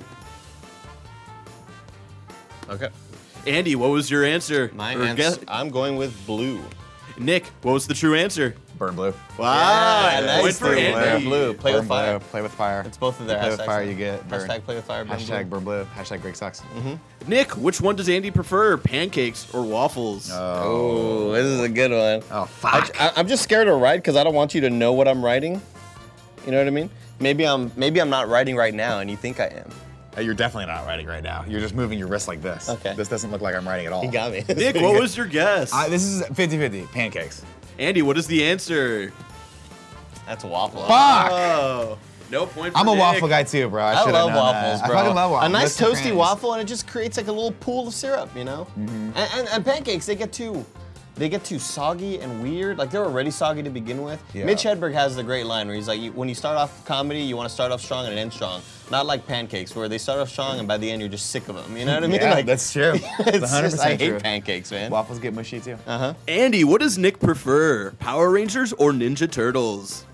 Okay. Andy, what was your answer? My Or answer. guess- I'm going with blue. Nick, what was the true answer? Burn blue. Wow, Yeah, nice, point for dude. Andy. Blue. Play Burn with fire. Blue. Play with fire. It's both of their Play with hashtags fire, now. you get burned. Hashtag play with fire. burn Hashtag blue. burn blue. Hashtag Greg sucks. Nick, which one does Andy prefer, pancakes or waffles? Oh, this is a good one. Oh, fuck. I'm just scared to write because I don't want you to know what I'm writing. You know what I mean? Maybe I'm not writing right now, and you think I am. You're definitely not writing right now. You're just moving your wrist like this. Okay. This doesn't look like I'm writing at all. You got me. Nick, what was your guess? This is 50-50. Pancakes. Andy, what is the answer? That's a waffle. Fuck! Oh, no point for I'm a Nick. waffle guy too, bro. I I should've love known waffles, that. bro. I fucking love waffles. A nice Listen, toasty friends. waffle, and it just creates like a little pool of syrup, you know? And pancakes, they get two. they get too soggy and weird. Like, they're already soggy to begin with. Yeah. Mitch Hedberg has the great line where he's like, when you start off comedy, you want to start off strong and end strong. Not like pancakes, where they start off strong and by the end you're just sick of them. You know what I mean? Yeah, Like, that's true. it's 100% just, I true. hate pancakes, man. Waffles get mushy too. Andy, what does Nick prefer? Power Rangers or Ninja Turtles?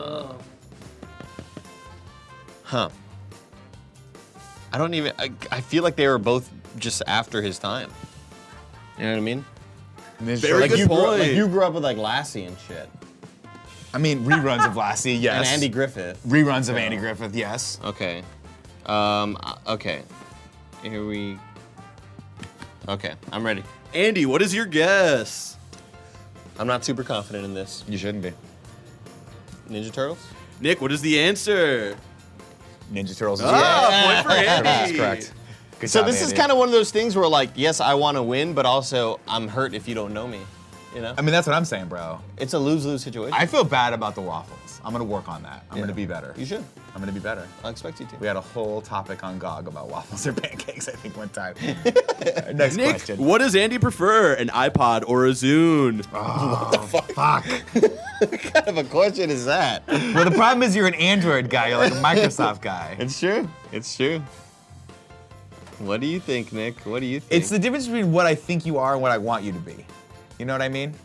Huh. I don't even, I feel like they were both just after his time. You know what I mean? Very Like good you grew up, point. like you grew up with like Lassie and shit. I mean, reruns of Lassie, yes. And Andy Griffith. Reruns of Andy Griffith, yes. Okay. Okay. Here we. Okay, I'm ready. Andy, what is your guess? I'm not super confident in this. You shouldn't be. Ninja Turtles? Nick, what is the answer? Ninja Turtles is Ah, point for Turtles Andy. is correct. Good So job, this is Andy. kind of one of those things where like, yes, I want to win, but also I'm hurt if you don't know me. You know? I mean, that's what I'm saying, bro. It's a lose-lose situation. I feel bad about the waffles. I'm gonna work on that. I'm Yeah. gonna be better. You should. I'm gonna be better. I'll expect you to. We had a whole topic on GOG about waffles or pancakes, I think, one time. Next Nick, question. what does Andy prefer? An iPod or a Zune? Fuck. What kind of a question is that? Well, the problem is you're an Android guy. You're like a Microsoft guy. It's true. It's true. What do you think, Nick? What do you think? It's the difference between what I think you are and what I want you to be. You know what I mean?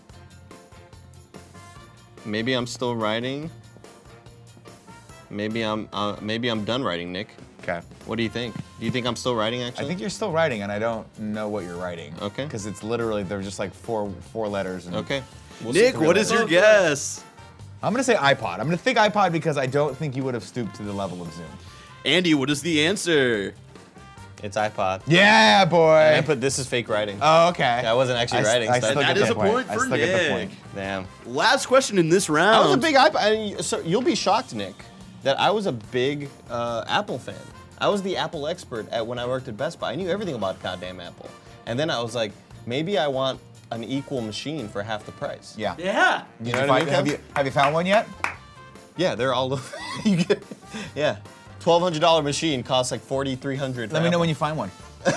Maybe I'm still writing. Maybe I'm done writing, Nick. Okay. What do you think? Do you think I'm still writing actually? I think you're still writing, and I don't know what you're writing. Okay. Because it's literally, they're just like four letters. And Okay. Nick, what is your guess? I'm gonna say iPod. I'm gonna think iPod because I don't think you would have stooped to the level of Zoom. Andy, what is the answer? It's iPod. Yeah, boy. And I put this is fake writing. Oh, okay. I wasn't actually writing. I so still That get is the a point I for still get the Nick. point. Damn. Last question in this round. I was a big iPod. So you'll be shocked, Nick, that I was a big Apple fan. I was the Apple expert when I worked at Best Buy. I knew everything about goddamn Apple. And then I was like, maybe I want an equal machine for half the price. Yeah. Yeah. Did know you what I find, mean, have you found one yet? Yeah, they're all. You get, yeah, $1,200 machine costs like $4,300. Let me know when you find one.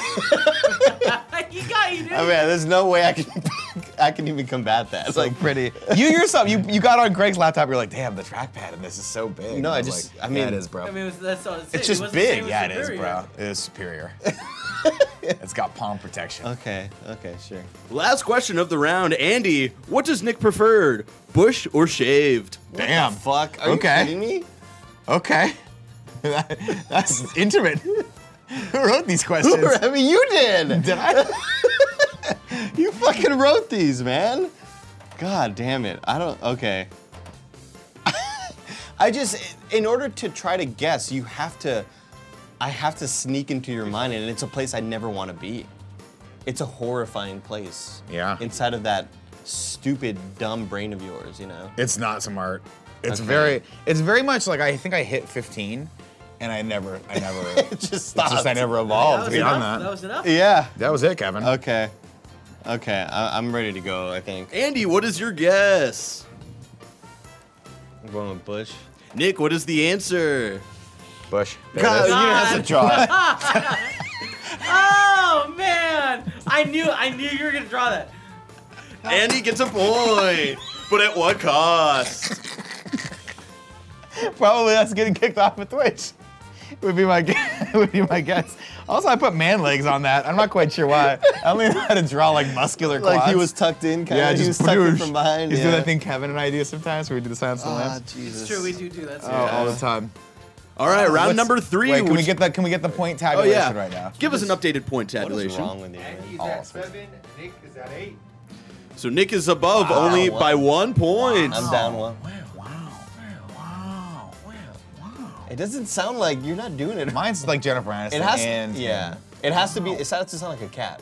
You got you, dude. I mean, there's no way I can even combat that. It's It's like pretty. You yourself, you got on Greg's laptop. You're like, damn, the trackpad in this is so big. No, And I was just- like, I mean- yeah, it is, bro. I mean, that's all it's saying. just It wasn't big. saying was Yeah, it is, superior. bro. It is superior. It's got palm protection. Okay, sure. Last question of the round. Andy, what does Nick prefer? Bush or shaved? Damn. Fuck. Are Okay. you kidding me? Okay. That's intimate. Who wrote these questions? I mean, you did. Did I? You fucking wrote these, man. God damn it. I don't. Okay. I just, in order to try to guess, I have to sneak into your mind, and it's a place I never want to be. It's a horrifying place. Yeah. Inside of that stupid, dumb brain of yours, you know? It's not smart. It's Okay. it's very much like I think I hit 15, and I never. It just It's stopped. just I never That evolved was beyond enough. that. That was enough. Yeah. That was it, Kevin. Okay. Okay, I'm ready to go, I think. Andy, what is your guess? I'm going with Bush. Nick, what is the answer? Bush. There God, it is. you didn't have to draw it. Oh man! I knew you were gonna draw that. Andy gets a point, but at what cost? Probably us getting kicked off of Twitch. Would be my guess. Also, I put man legs on that. I'm not quite sure why. I only know how to draw like muscular quads. Like he was tucked in, kind yeah, of. He just was tucked in boosh. from behind. Just yeah. do that thing Kevin and I do sometimes, where we do the silence of the Ah, lambs. Jesus. It's true, we do that. Oh, all the time. All right, round What's- number 3. Wait, can we which- get that? Can we get the point Oh tabulation yeah. right now? Give us an updated point What is tabulation. wrong with you? man? Andy's Oh, at sweet. 7, Nick is at 8. So Nick is above Wow. only by 1 point. I'm down one. Wow. It doesn't sound like you're not doing it. Mine's like Jennifer Aniston. It has, and yeah. It has to be. It has to sound like a cat.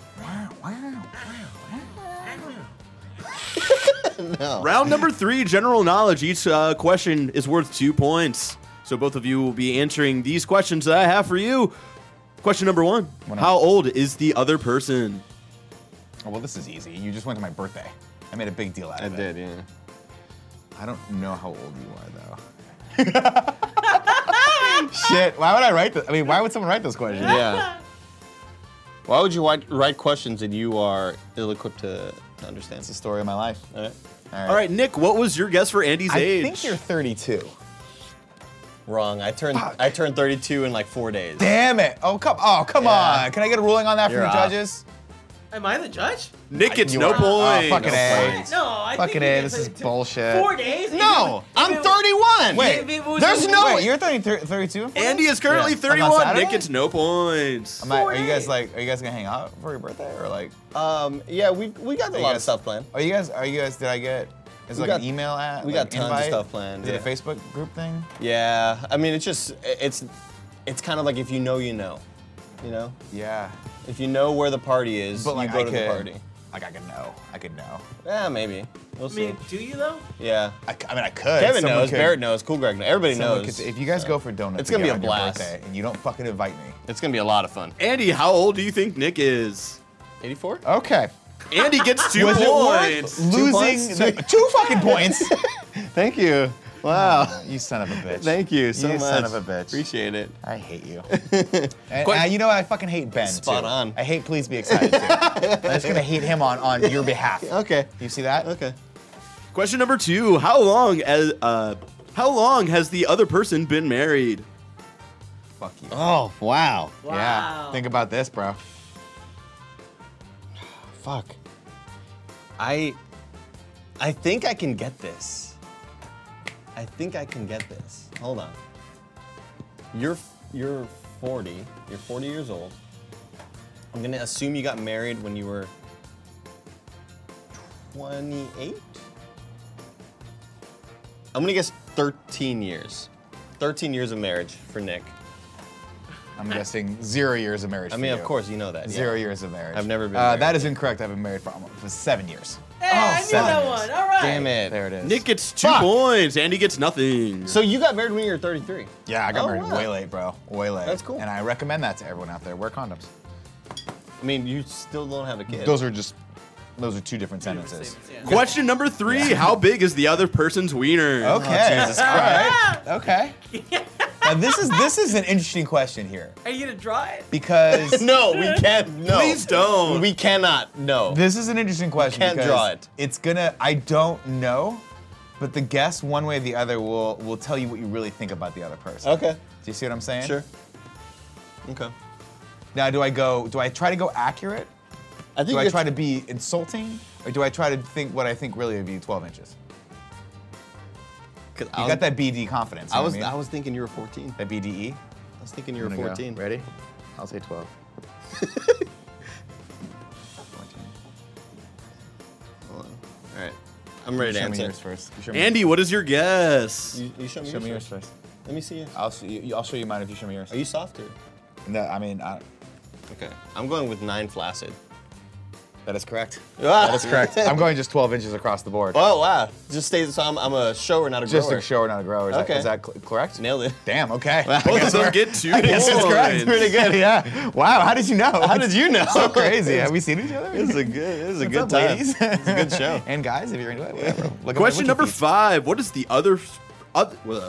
No. Round number 3, general knowledge. Each question is worth 2 points. So both of you will be answering these questions that I have for you. Question number 1. How old is the other person? Oh, well, this is easy. You just went to my birthday. I made a big deal out I of it. did, yeah. I don't know how old you are, though. Shit. Why would I write this? I mean, why would someone write this question? Yeah. Why would you write questions that you are ill-equipped to understand? It's the story of my life. All right. All right, Nick, what was your guess for Andy's I age? think you're 32. Wrong. I turned 32 in like 4 days. Damn it! Oh come Yeah. on! Can I get a ruling on that from You're the off. judges? Am I the judge? Nick gets You no are. points. Oh, fucking A. points. No, I Fucking think A, you this get is 32. bullshit. 4 days? No, I'm 31. Wait, If it was there's a no- week- Wait, you're 32? Andy is currently Yeah. 31. Saturday? Nick gets no points. Are you guys days. are you guys gonna hang out for your birthday or like? Yeah, we got a you lot guys- of stuff planned. Are you guys? Did I get? Is it We like got- an email at? we like got tons of invite? stuff planned, Is it a yeah. Facebook group thing? Yeah, I mean, it's kind of like if you know, you know. You know? Yeah. If you know where the party is, But like you go I to could, the party. like I could know. I could know. Yeah, maybe. We'll I see. mean, do you though? Yeah. I mean, I could. Kevin Someone knows, could- Barrett knows, Cool Greg knows, everybody someone knows. could- if you guys go for donuts, It's gonna be again a on your blast. birthday and you don't fucking invite me. It's gonna be a lot of fun. Andy, how old do you think Nick is? 84? Okay. Andy gets 2 Was it points. worth losing points? two fucking points? Thank you. Wow. You son of a bitch. Thank you so much. son of a bitch. Appreciate it. I hate you. And you know what? I fucking hate Ben. Spot too. on. I hate Please Be Excited too. I'm just gonna hate him on your behalf. Okay. You see that? Okay. Question number 2. How long has the other person been married? Fuck you. Oh, wow. Wow. Yeah. Think about this, bro. Fuck. I think I can get this. I think I can get this. Hold on. You're 40. You're 40 years old. I'm gonna assume you got married when you were 28. I'm gonna guess 13 years. 13 years of marriage for Nick. I'm guessing 0 years of marriage. I for mean, you. of course you know that. yeah. 0 years of marriage. I've never been married. That is incorrect. I've been married for 7 years. Hey, I knew 7 that years. one. All right. Damn it. There it is. Nick gets 2 Fuck. points. Andy gets nothing. So you got married when you were 33. Yeah, I got Oh, married wow. way late, bro. Way late. That's cool. And I recommend that to everyone out there. Wear condoms. I mean, you still don't have a kid. Those are two different sentences. Question number 3. How big is the other person's wiener? Okay. Jesus All right. Christ. Okay. Now this is an interesting question here Are you gonna draw it? because No, we can't. No. Please don't. We cannot. No. this is an interesting question. can't because draw it. It's gonna. I don't know, but the guess one way or the other will tell you what you really think about the other person. Okay. Do you see what I'm saying? Sure. Okay. Now, do I try to go accurate? I think Do I you're- try to be insulting, or do I try to think what I think really would be 12 inches? 'cause You got that BD confidence. You I know was what I mean? was thinking you were 14. That BDE. I was thinking you were I'm gonna go. 14. Ready? I'll say 12. 14. Hold on. All right. I'm ready to Show me answer. yours first. You show me Andy, what is your guess? You show me, Show me yours yours first. Let me see it. I'll show you mine if you show me yours. Are you softer? No, I mean, Okay. I'm going with 9 flaccid. that is correct. That That is correct. I'm going just 12 inches across the board. Oh wow. Just stays. So I'm a shower, not a Just grower. a shower, not a grower. Is Okay. that correct? Nailed it. Damn. Okay. Both of them get 2 I guess points. that's correct. Pretty good. Yeah. Wow. How did you know? How did you know? So crazy. Have we seen each other? This is a good What's up, time. ladies? It's a good show. And guys, if you're into it, whatever. Look at my Question wiki number feeds. 5. What is the other? I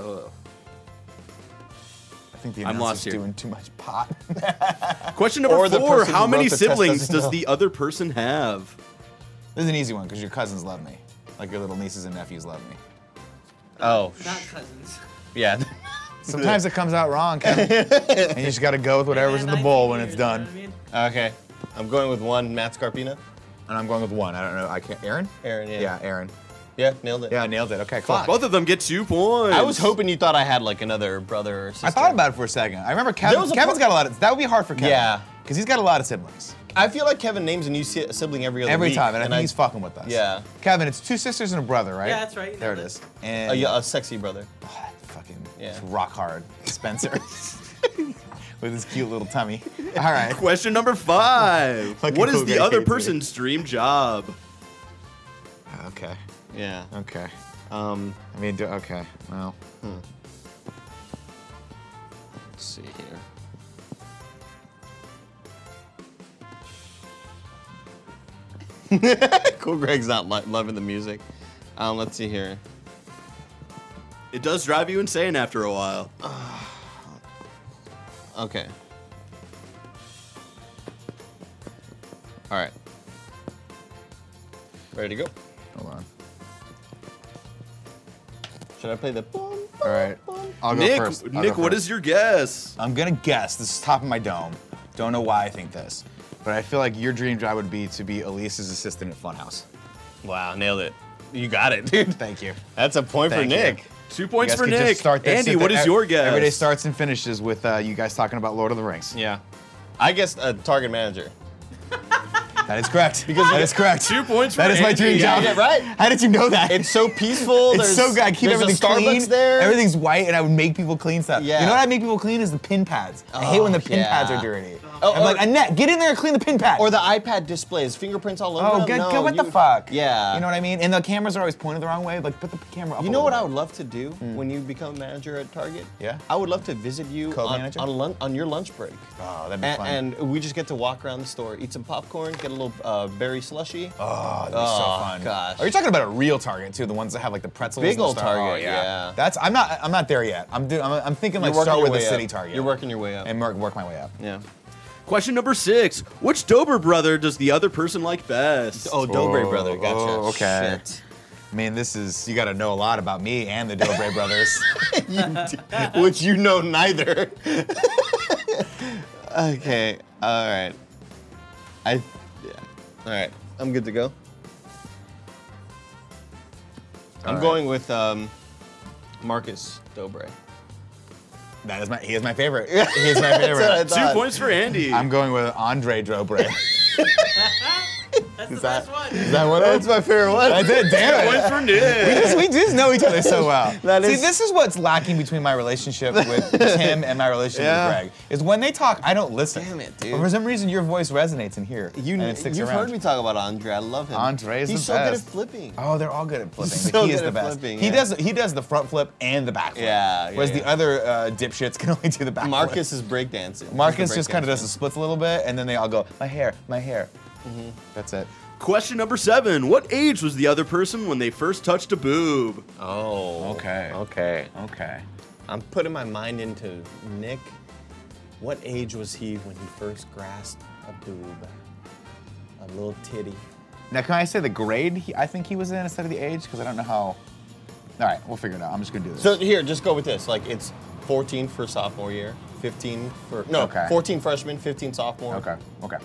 think the I'm lost announcer's here. doing too much pot. Question number Or the 4. person How who many wrote the test siblings doesn't does know. the other person have? This is an easy one because your cousins love me. Like your little nieces and nephews love me. Oh. Not cousins. Yeah. Sometimes it comes out wrong, Kevin. And you just got to go with whatever's in the bowl when it's done. Okay. I'm going with 1 Matt Scarpina. And I'm going with 1. I don't know. I can't. Aaron? Aaron. Yeah. Yeah, Aaron. Yeah. Nailed it. Yeah, I nailed it. Okay, cool. Fuck. Both of them get 2 points. I was hoping you thought I had like another brother or sister. I thought about it for a second. I remember Kevin. was a Kevin's got a lot of. That would be hard for Kevin. Yeah. Because he's got a lot of siblings. I feel like Kevin names a new sibling every other Every week. time, and I think he's fucking with us. Yeah. Kevin, it's 2 sisters and a brother, right? Yeah, that's right. There it Nailed is. And A sexy brother. oh, that fucking Yeah. it's rock hard, Spencer, with his cute little tummy. All right. Question number 5. Fucking What is cool the guy other hates me. person's dream job? Okay. Yeah. Okay. I mean, okay. Well. Let's see here. Cool Greg's not loving the music. Let's see here. It does drive you insane after a while. Okay. Ready to go. Hold on. Should I play the boom? All right. I'll go Nick, first. I'll go Nick, what first. is your guess? I'm gonna guess. This is top of my dome. Don't know why I think this, but I feel like your dream job would be to be Elise's assistant at Funhouse. Wow, nailed it. You got it, dude. Thank you. That's a point Thank for you. Nick. 2 You points guys for could just Nick. start this- Andy, sit what there. is your guess? Every day starts and finishes with you guys talking about Lord of the Rings. Yeah. I guess a target manager. That is correct. That is correct. 2 points for That is my Andy. dream job. Yeah, right? How did you know that? It's so peaceful. It's so good. I keep there's everything a Starbucks clean. there. Everything's white, and I would make people clean stuff. Yeah. You know what I make people clean is the pin pads. I hate when the pin pads yeah. are dirty. Oh, I'm like, Annette, get in there and clean the pin pad. Or the iPad displays, fingerprints all over oh, them. good, No, good, what the you- fuck? Yeah. You know what I mean? And the cameras are always pointed the wrong way. Like, put the camera up. You a know what I little would love to do when you become manager at Target? Yeah? I would love to visit you Co-manager? on your lunch break. bit. Oh, that'd be fun. And we just get to walk around the store, eat some popcorn, get a little berry slushy. Oh, that'd be so Oh, fun. gosh. Are you talking about a real Target too? The ones that have like the pretzels. Big and old stuff? Target, Oh, yeah. That's. I'm not there yet. I'm thinking like You're working start your with the way city up. Target. You're working your way up. And work my way up. Yeah. Question number 6. Which Dober brother does the other person like best? Oh, Dobre brother, gotcha. Oh, okay. Shit. I mean, you got to know a lot about me and the Dobre brothers. Which you know neither. Okay, all right. Yeah. All right, I'm good to go. I'm right. going with Marcus Dobre. He is my favorite. He is my favorite. 2 points for Andy. I'm going with Andre Dobre. That's the that- best one. Is that what? That's my favorite one. I did. Damn it. Points for Nick. We just know each other so well. That See, is- this is what's lacking between my relationship with Tim and my relationship Yeah. with Greg. Is when they talk, I don't listen. Damn it, dude. But for some reason, your voice resonates in here. and it sticks You've around. heard me talk about Andre. I love him. Andre is He's the so good at best. flipping. Oh, they're all good at flipping. So but he is good the at best. flipping, He yeah. does the front flip and the back flip. Yeah, Whereas yeah. the other dipshits can only do the back flip. Marcus is breakdancing. Marcus just kind of does the splits a little bit, and then they all go, my hair, my hair. That's it. Question number 7. What age was the other person when they first touched a boob? Oh. Okay. Okay. Okay. I'm putting my mind into Nick. What age was he when he first grasped a boob? A little titty. Now, can I say the grade I think he was in instead of the age? Because I don't know how. All right, we'll figure it out. I'm just going to do this. So here, just go with this. Like it's 14 for sophomore year, 15 for Okay. 14 freshman, 15 sophomore. Okay.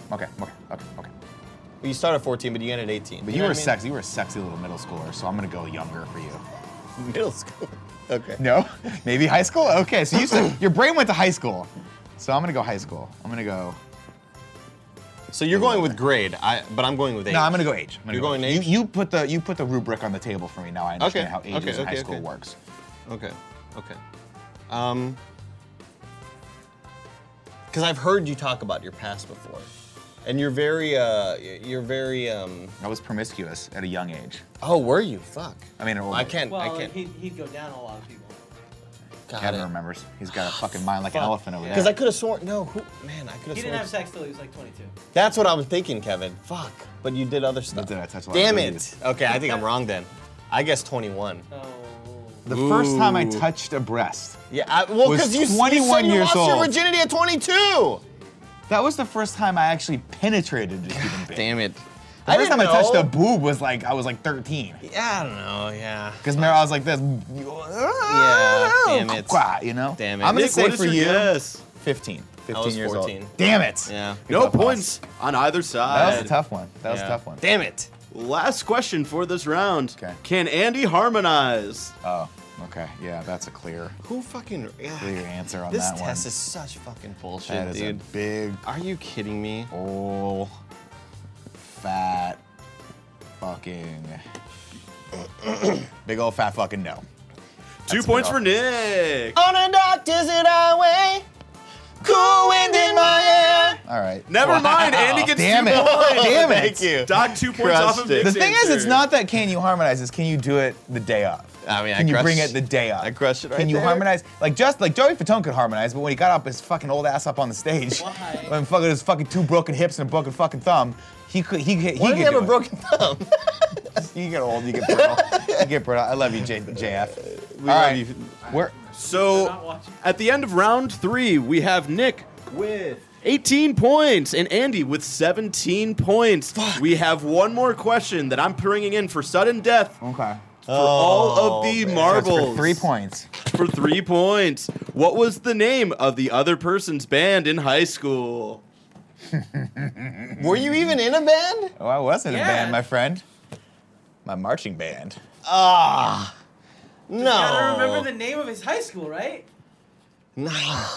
You start at 14, but you end at 18. But you were sexy. You were a sexy little middle schooler, so I'm going to go younger for you. Middle school. Okay. No? Maybe high school? Okay, so your brain went to high school. So I'm going to go high school. I'm going to go. So you're going with grade, but I'm going with age. No, I'm going to go age. I'm gonna You're go going age. age? You put the rubric on the table for me. Now I understand Okay, how ages okay, in high okay, school okay. works. Okay. Because I've heard you talk about your past before, and you're very. I was promiscuous at a young age. Oh, were you? Fuck. I mean, an old I age. can't. Well, I like, can't. he'd go down on a lot of people. Kevin remembers. He's got a fucking mind like an elephant over there. Because I could have sworn. No, man, I could He have didn't sworn. have sex till he was like 22. That's what I was thinking, Kevin. Fuck. But you did other stuff. did. I touched a lot Damn of it. boobies. Okay, I think I'm wrong then. I guess 21. Oh. The first time I Ooh. touched a breast. Yeah, well, Was because you 21 said you years lost your old. virginity at 22. That was the first time I actually penetrated a human being. Damn it. The first time I touched know. a boob was like I was like 13. Yeah, I don't know. Yeah. Because remember I was like this. Yeah, damn it. You know. Damn it. I'm gonna Nick, say what is for your you, guess? 15. 15 was years 14. old. Damn it. Yeah. Good No job, boss. points on either That side. was a tough one. That was Yeah. a tough one. Damn it. Last question for this round. Okay. Can Andy harmonize? Oh, okay. Yeah, that's a clear Who fucking. clear answer on This that one. test is such fucking bullshit, That is dude. a big, Are you kidding me? old, fat, fucking, big old fat fucking no. 2 points for Nick. On a dark desert highway, cool wind in my hair. All right. Never mind. Andy gets Damn 2 it. points. Damn it. Thank you. Doc 2 points off of Crushed it. Nick's The thing is, it's answer. not that can you harmonize, it's can you do it the day of. I mean, Can you crushed- bring it the day of? I crushed it right Can you there. harmonize? Like Joey Fatone could harmonize, but when he got up his fucking old ass up on the stage, Why? when fucking his fucking 2 broken hips and a broken fucking thumb, he could Why did he could have do a it. broken thumb? You get old, you get brittle. You get brittle. I love you, JF. All love right, you. we're So Not watching. at the end of round 3, we have Nick with 18 points. And Andy with 17 points. We have one more question that I'm bringing in for sudden death. Okay. For all of the marbles. For 3 points. For 3 points. What was the name of the other person's band in high school? Were you even in a band? Oh, I was in a Yeah. band, my friend. My marching band. No. Gotta remember the name of his high school, right? No.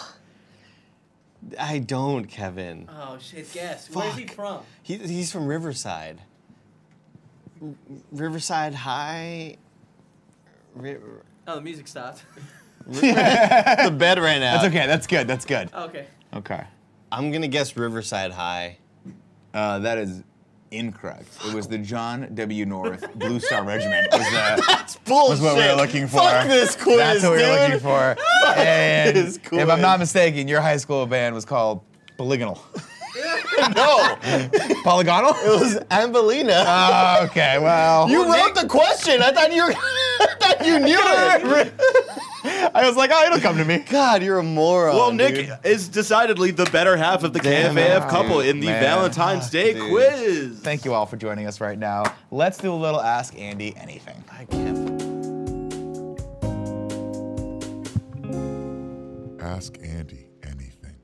I don't, Kevin. Oh shit! Guess. Where's he Fuck. from? He's from Riverside. Riverside High. Oh, the music stopped. The bed ran out. That's okay. That's good. That's good. Okay. Okay. I'm gonna guess Riverside High. That is incorrect. It was the John W. North Blue Star Regiment. Was That's bullshit. was what we were looking for. Fuck this quiz, That's what we were dude. looking for. And this if I'm quiz. not mistaken, your high school band was called Polygonal. No, Polygonal? it was Ambelina. Okay, well. You wrote the question. I thought you knew it. I was like, oh, it'll come to me. God, you're a moron. Well, Nick dude. is decidedly the better half of the Damn KFAF it, couple dude. in the Man. Valentine's Day Dude. quiz. Thank you all for joining us right now. Let's do a little Ask Andy Anything. I can't. Ask Andy anything.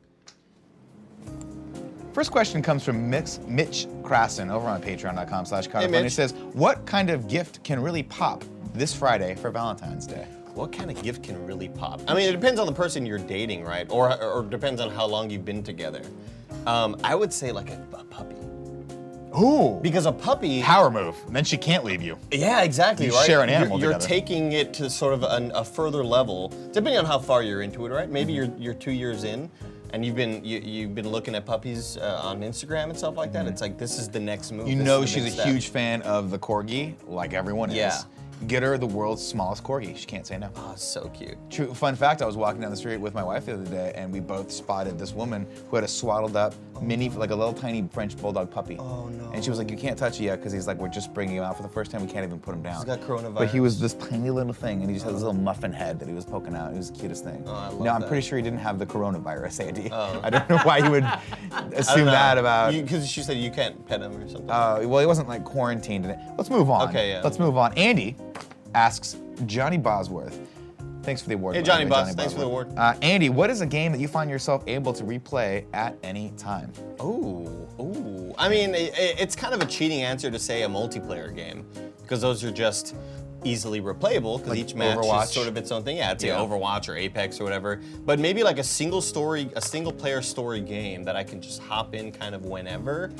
First question comes from Mitch Krasen over on patreon.com/kindafunny. Mitch. He says, what kind of gift can really pop this Friday for Valentine's Day? What kind of gift can really pop? I mean, it depends on the person you're dating, right? Or depends on how long you've been together. I would say like a puppy. Ooh. Because a puppy. Power move. Then she can't leave you. Yeah, exactly. You right? share an animal You're together. taking it to sort of a further level, depending on how far you're into it, right? Maybe you're 2 years in, and you've been looking at puppies on Instagram and stuff like that. It's like this is the next move. You This know is the she's a next step. huge fan of the corgi, like everyone Yeah. is. Get her the world's smallest corgi. She can't say no. Oh, so cute. True fun fact, I was walking down the street with my wife the other day and we both spotted this woman who had a swaddled up mini, like a little tiny French bulldog puppy. Oh, no. And she was like, you can't touch it yet because he's like, we're just bringing him out for the first time. We can't even put him down. He's got coronavirus. But he was this tiny little thing and he just had this little muffin head that he was poking out. It was the cutest thing. Oh, I love no, I'm that. pretty sure he didn't have the coronavirus, Andy. Oh. I don't know why you would assume that about... Because she said you can't pet him or something. well, he wasn't like quarantined in it. Let's move on. Okay, yeah. Let's move on. Andy asks Johnny Bosworth. Thanks for the award. Hey, by Johnny the way, Bos, thanks for the Bosworth. award. Andy, what is a game that you find yourself able to replay at any time? Ooh. I mean, it's kind of a cheating answer to say a multiplayer game, because those are just easily replayable, because Like each match Overwatch? is sort of its own thing. Yeah, it's Yeah. Overwatch or Apex or whatever. But maybe like a single player story game that I can just hop in kind of whenever.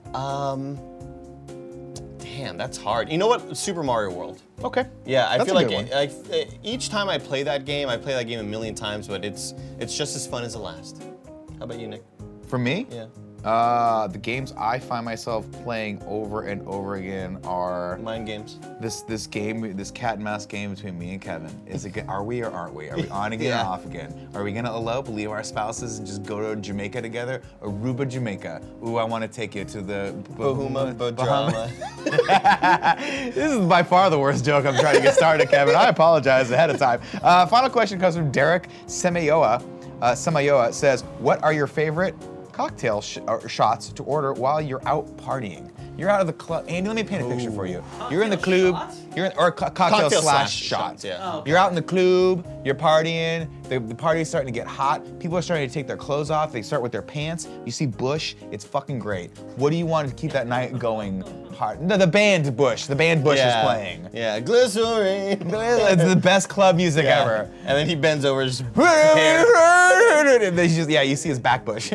Damn, that's hard. You know what? Super Mario World. Okay. Yeah, I That's feel a like good one. each time I play that game a million times, but it's just as fun as the last. How about you, Nick? For me, Yeah. the games I find myself playing over and over again are Mind games. this game, this cat and mouse game between me and Kevin. Is it? Are we or aren't we? Are we on again Yeah. or off again? Are we gonna elope, leave our spouses, and just go to Jamaica together? Aruba, Jamaica. Ooh, I want to take you to the Bahuma, Bahama. Drama. This is by far the worst joke I'm trying to get started, Kevin. I apologize ahead of time. Final question comes from Derek Semayoa. Semayoa says, what are your favorite cocktail shots to order while you're out partying? You're out of the club. Andy, let me paint a picture for you. You're in the Cocktail club. shots? You're in, or cocktail Cocktail slash shots, shots. yeah. Oh, okay. You're out in the club. You're partying. The party's starting to get hot. People are starting to take their clothes off. They start with their pants. You see Bush. It's fucking great. What do you want to keep that night going hard? No, the band Bush. The band Bush is playing. Yeah, glycerine. It's the best club music Yeah. ever. And then he bends over his hair. And then you see his back bush.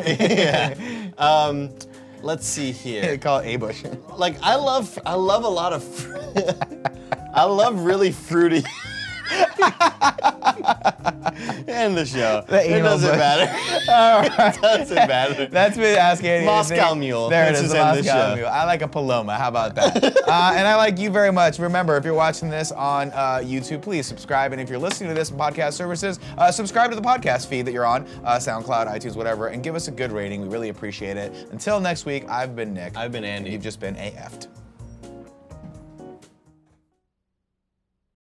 Let's see They here. call it a bush. Like I love a lot of I love really fruity. End the show. The It anal doesn't bush. matter. It doesn't matter. That's been asking Andy. Moscow Mule. There it Let's is, just the end the Moscow show. Mule. I like a Paloma. How about that? And I like you very much. Remember, if you're watching this on YouTube, please subscribe. And if you're listening to this on podcast services, subscribe to the podcast feed that you're on, SoundCloud, iTunes, whatever, and give us a good rating. We really appreciate it. Until next week, I've been Nick. I've been Andy. You've just been AF'd.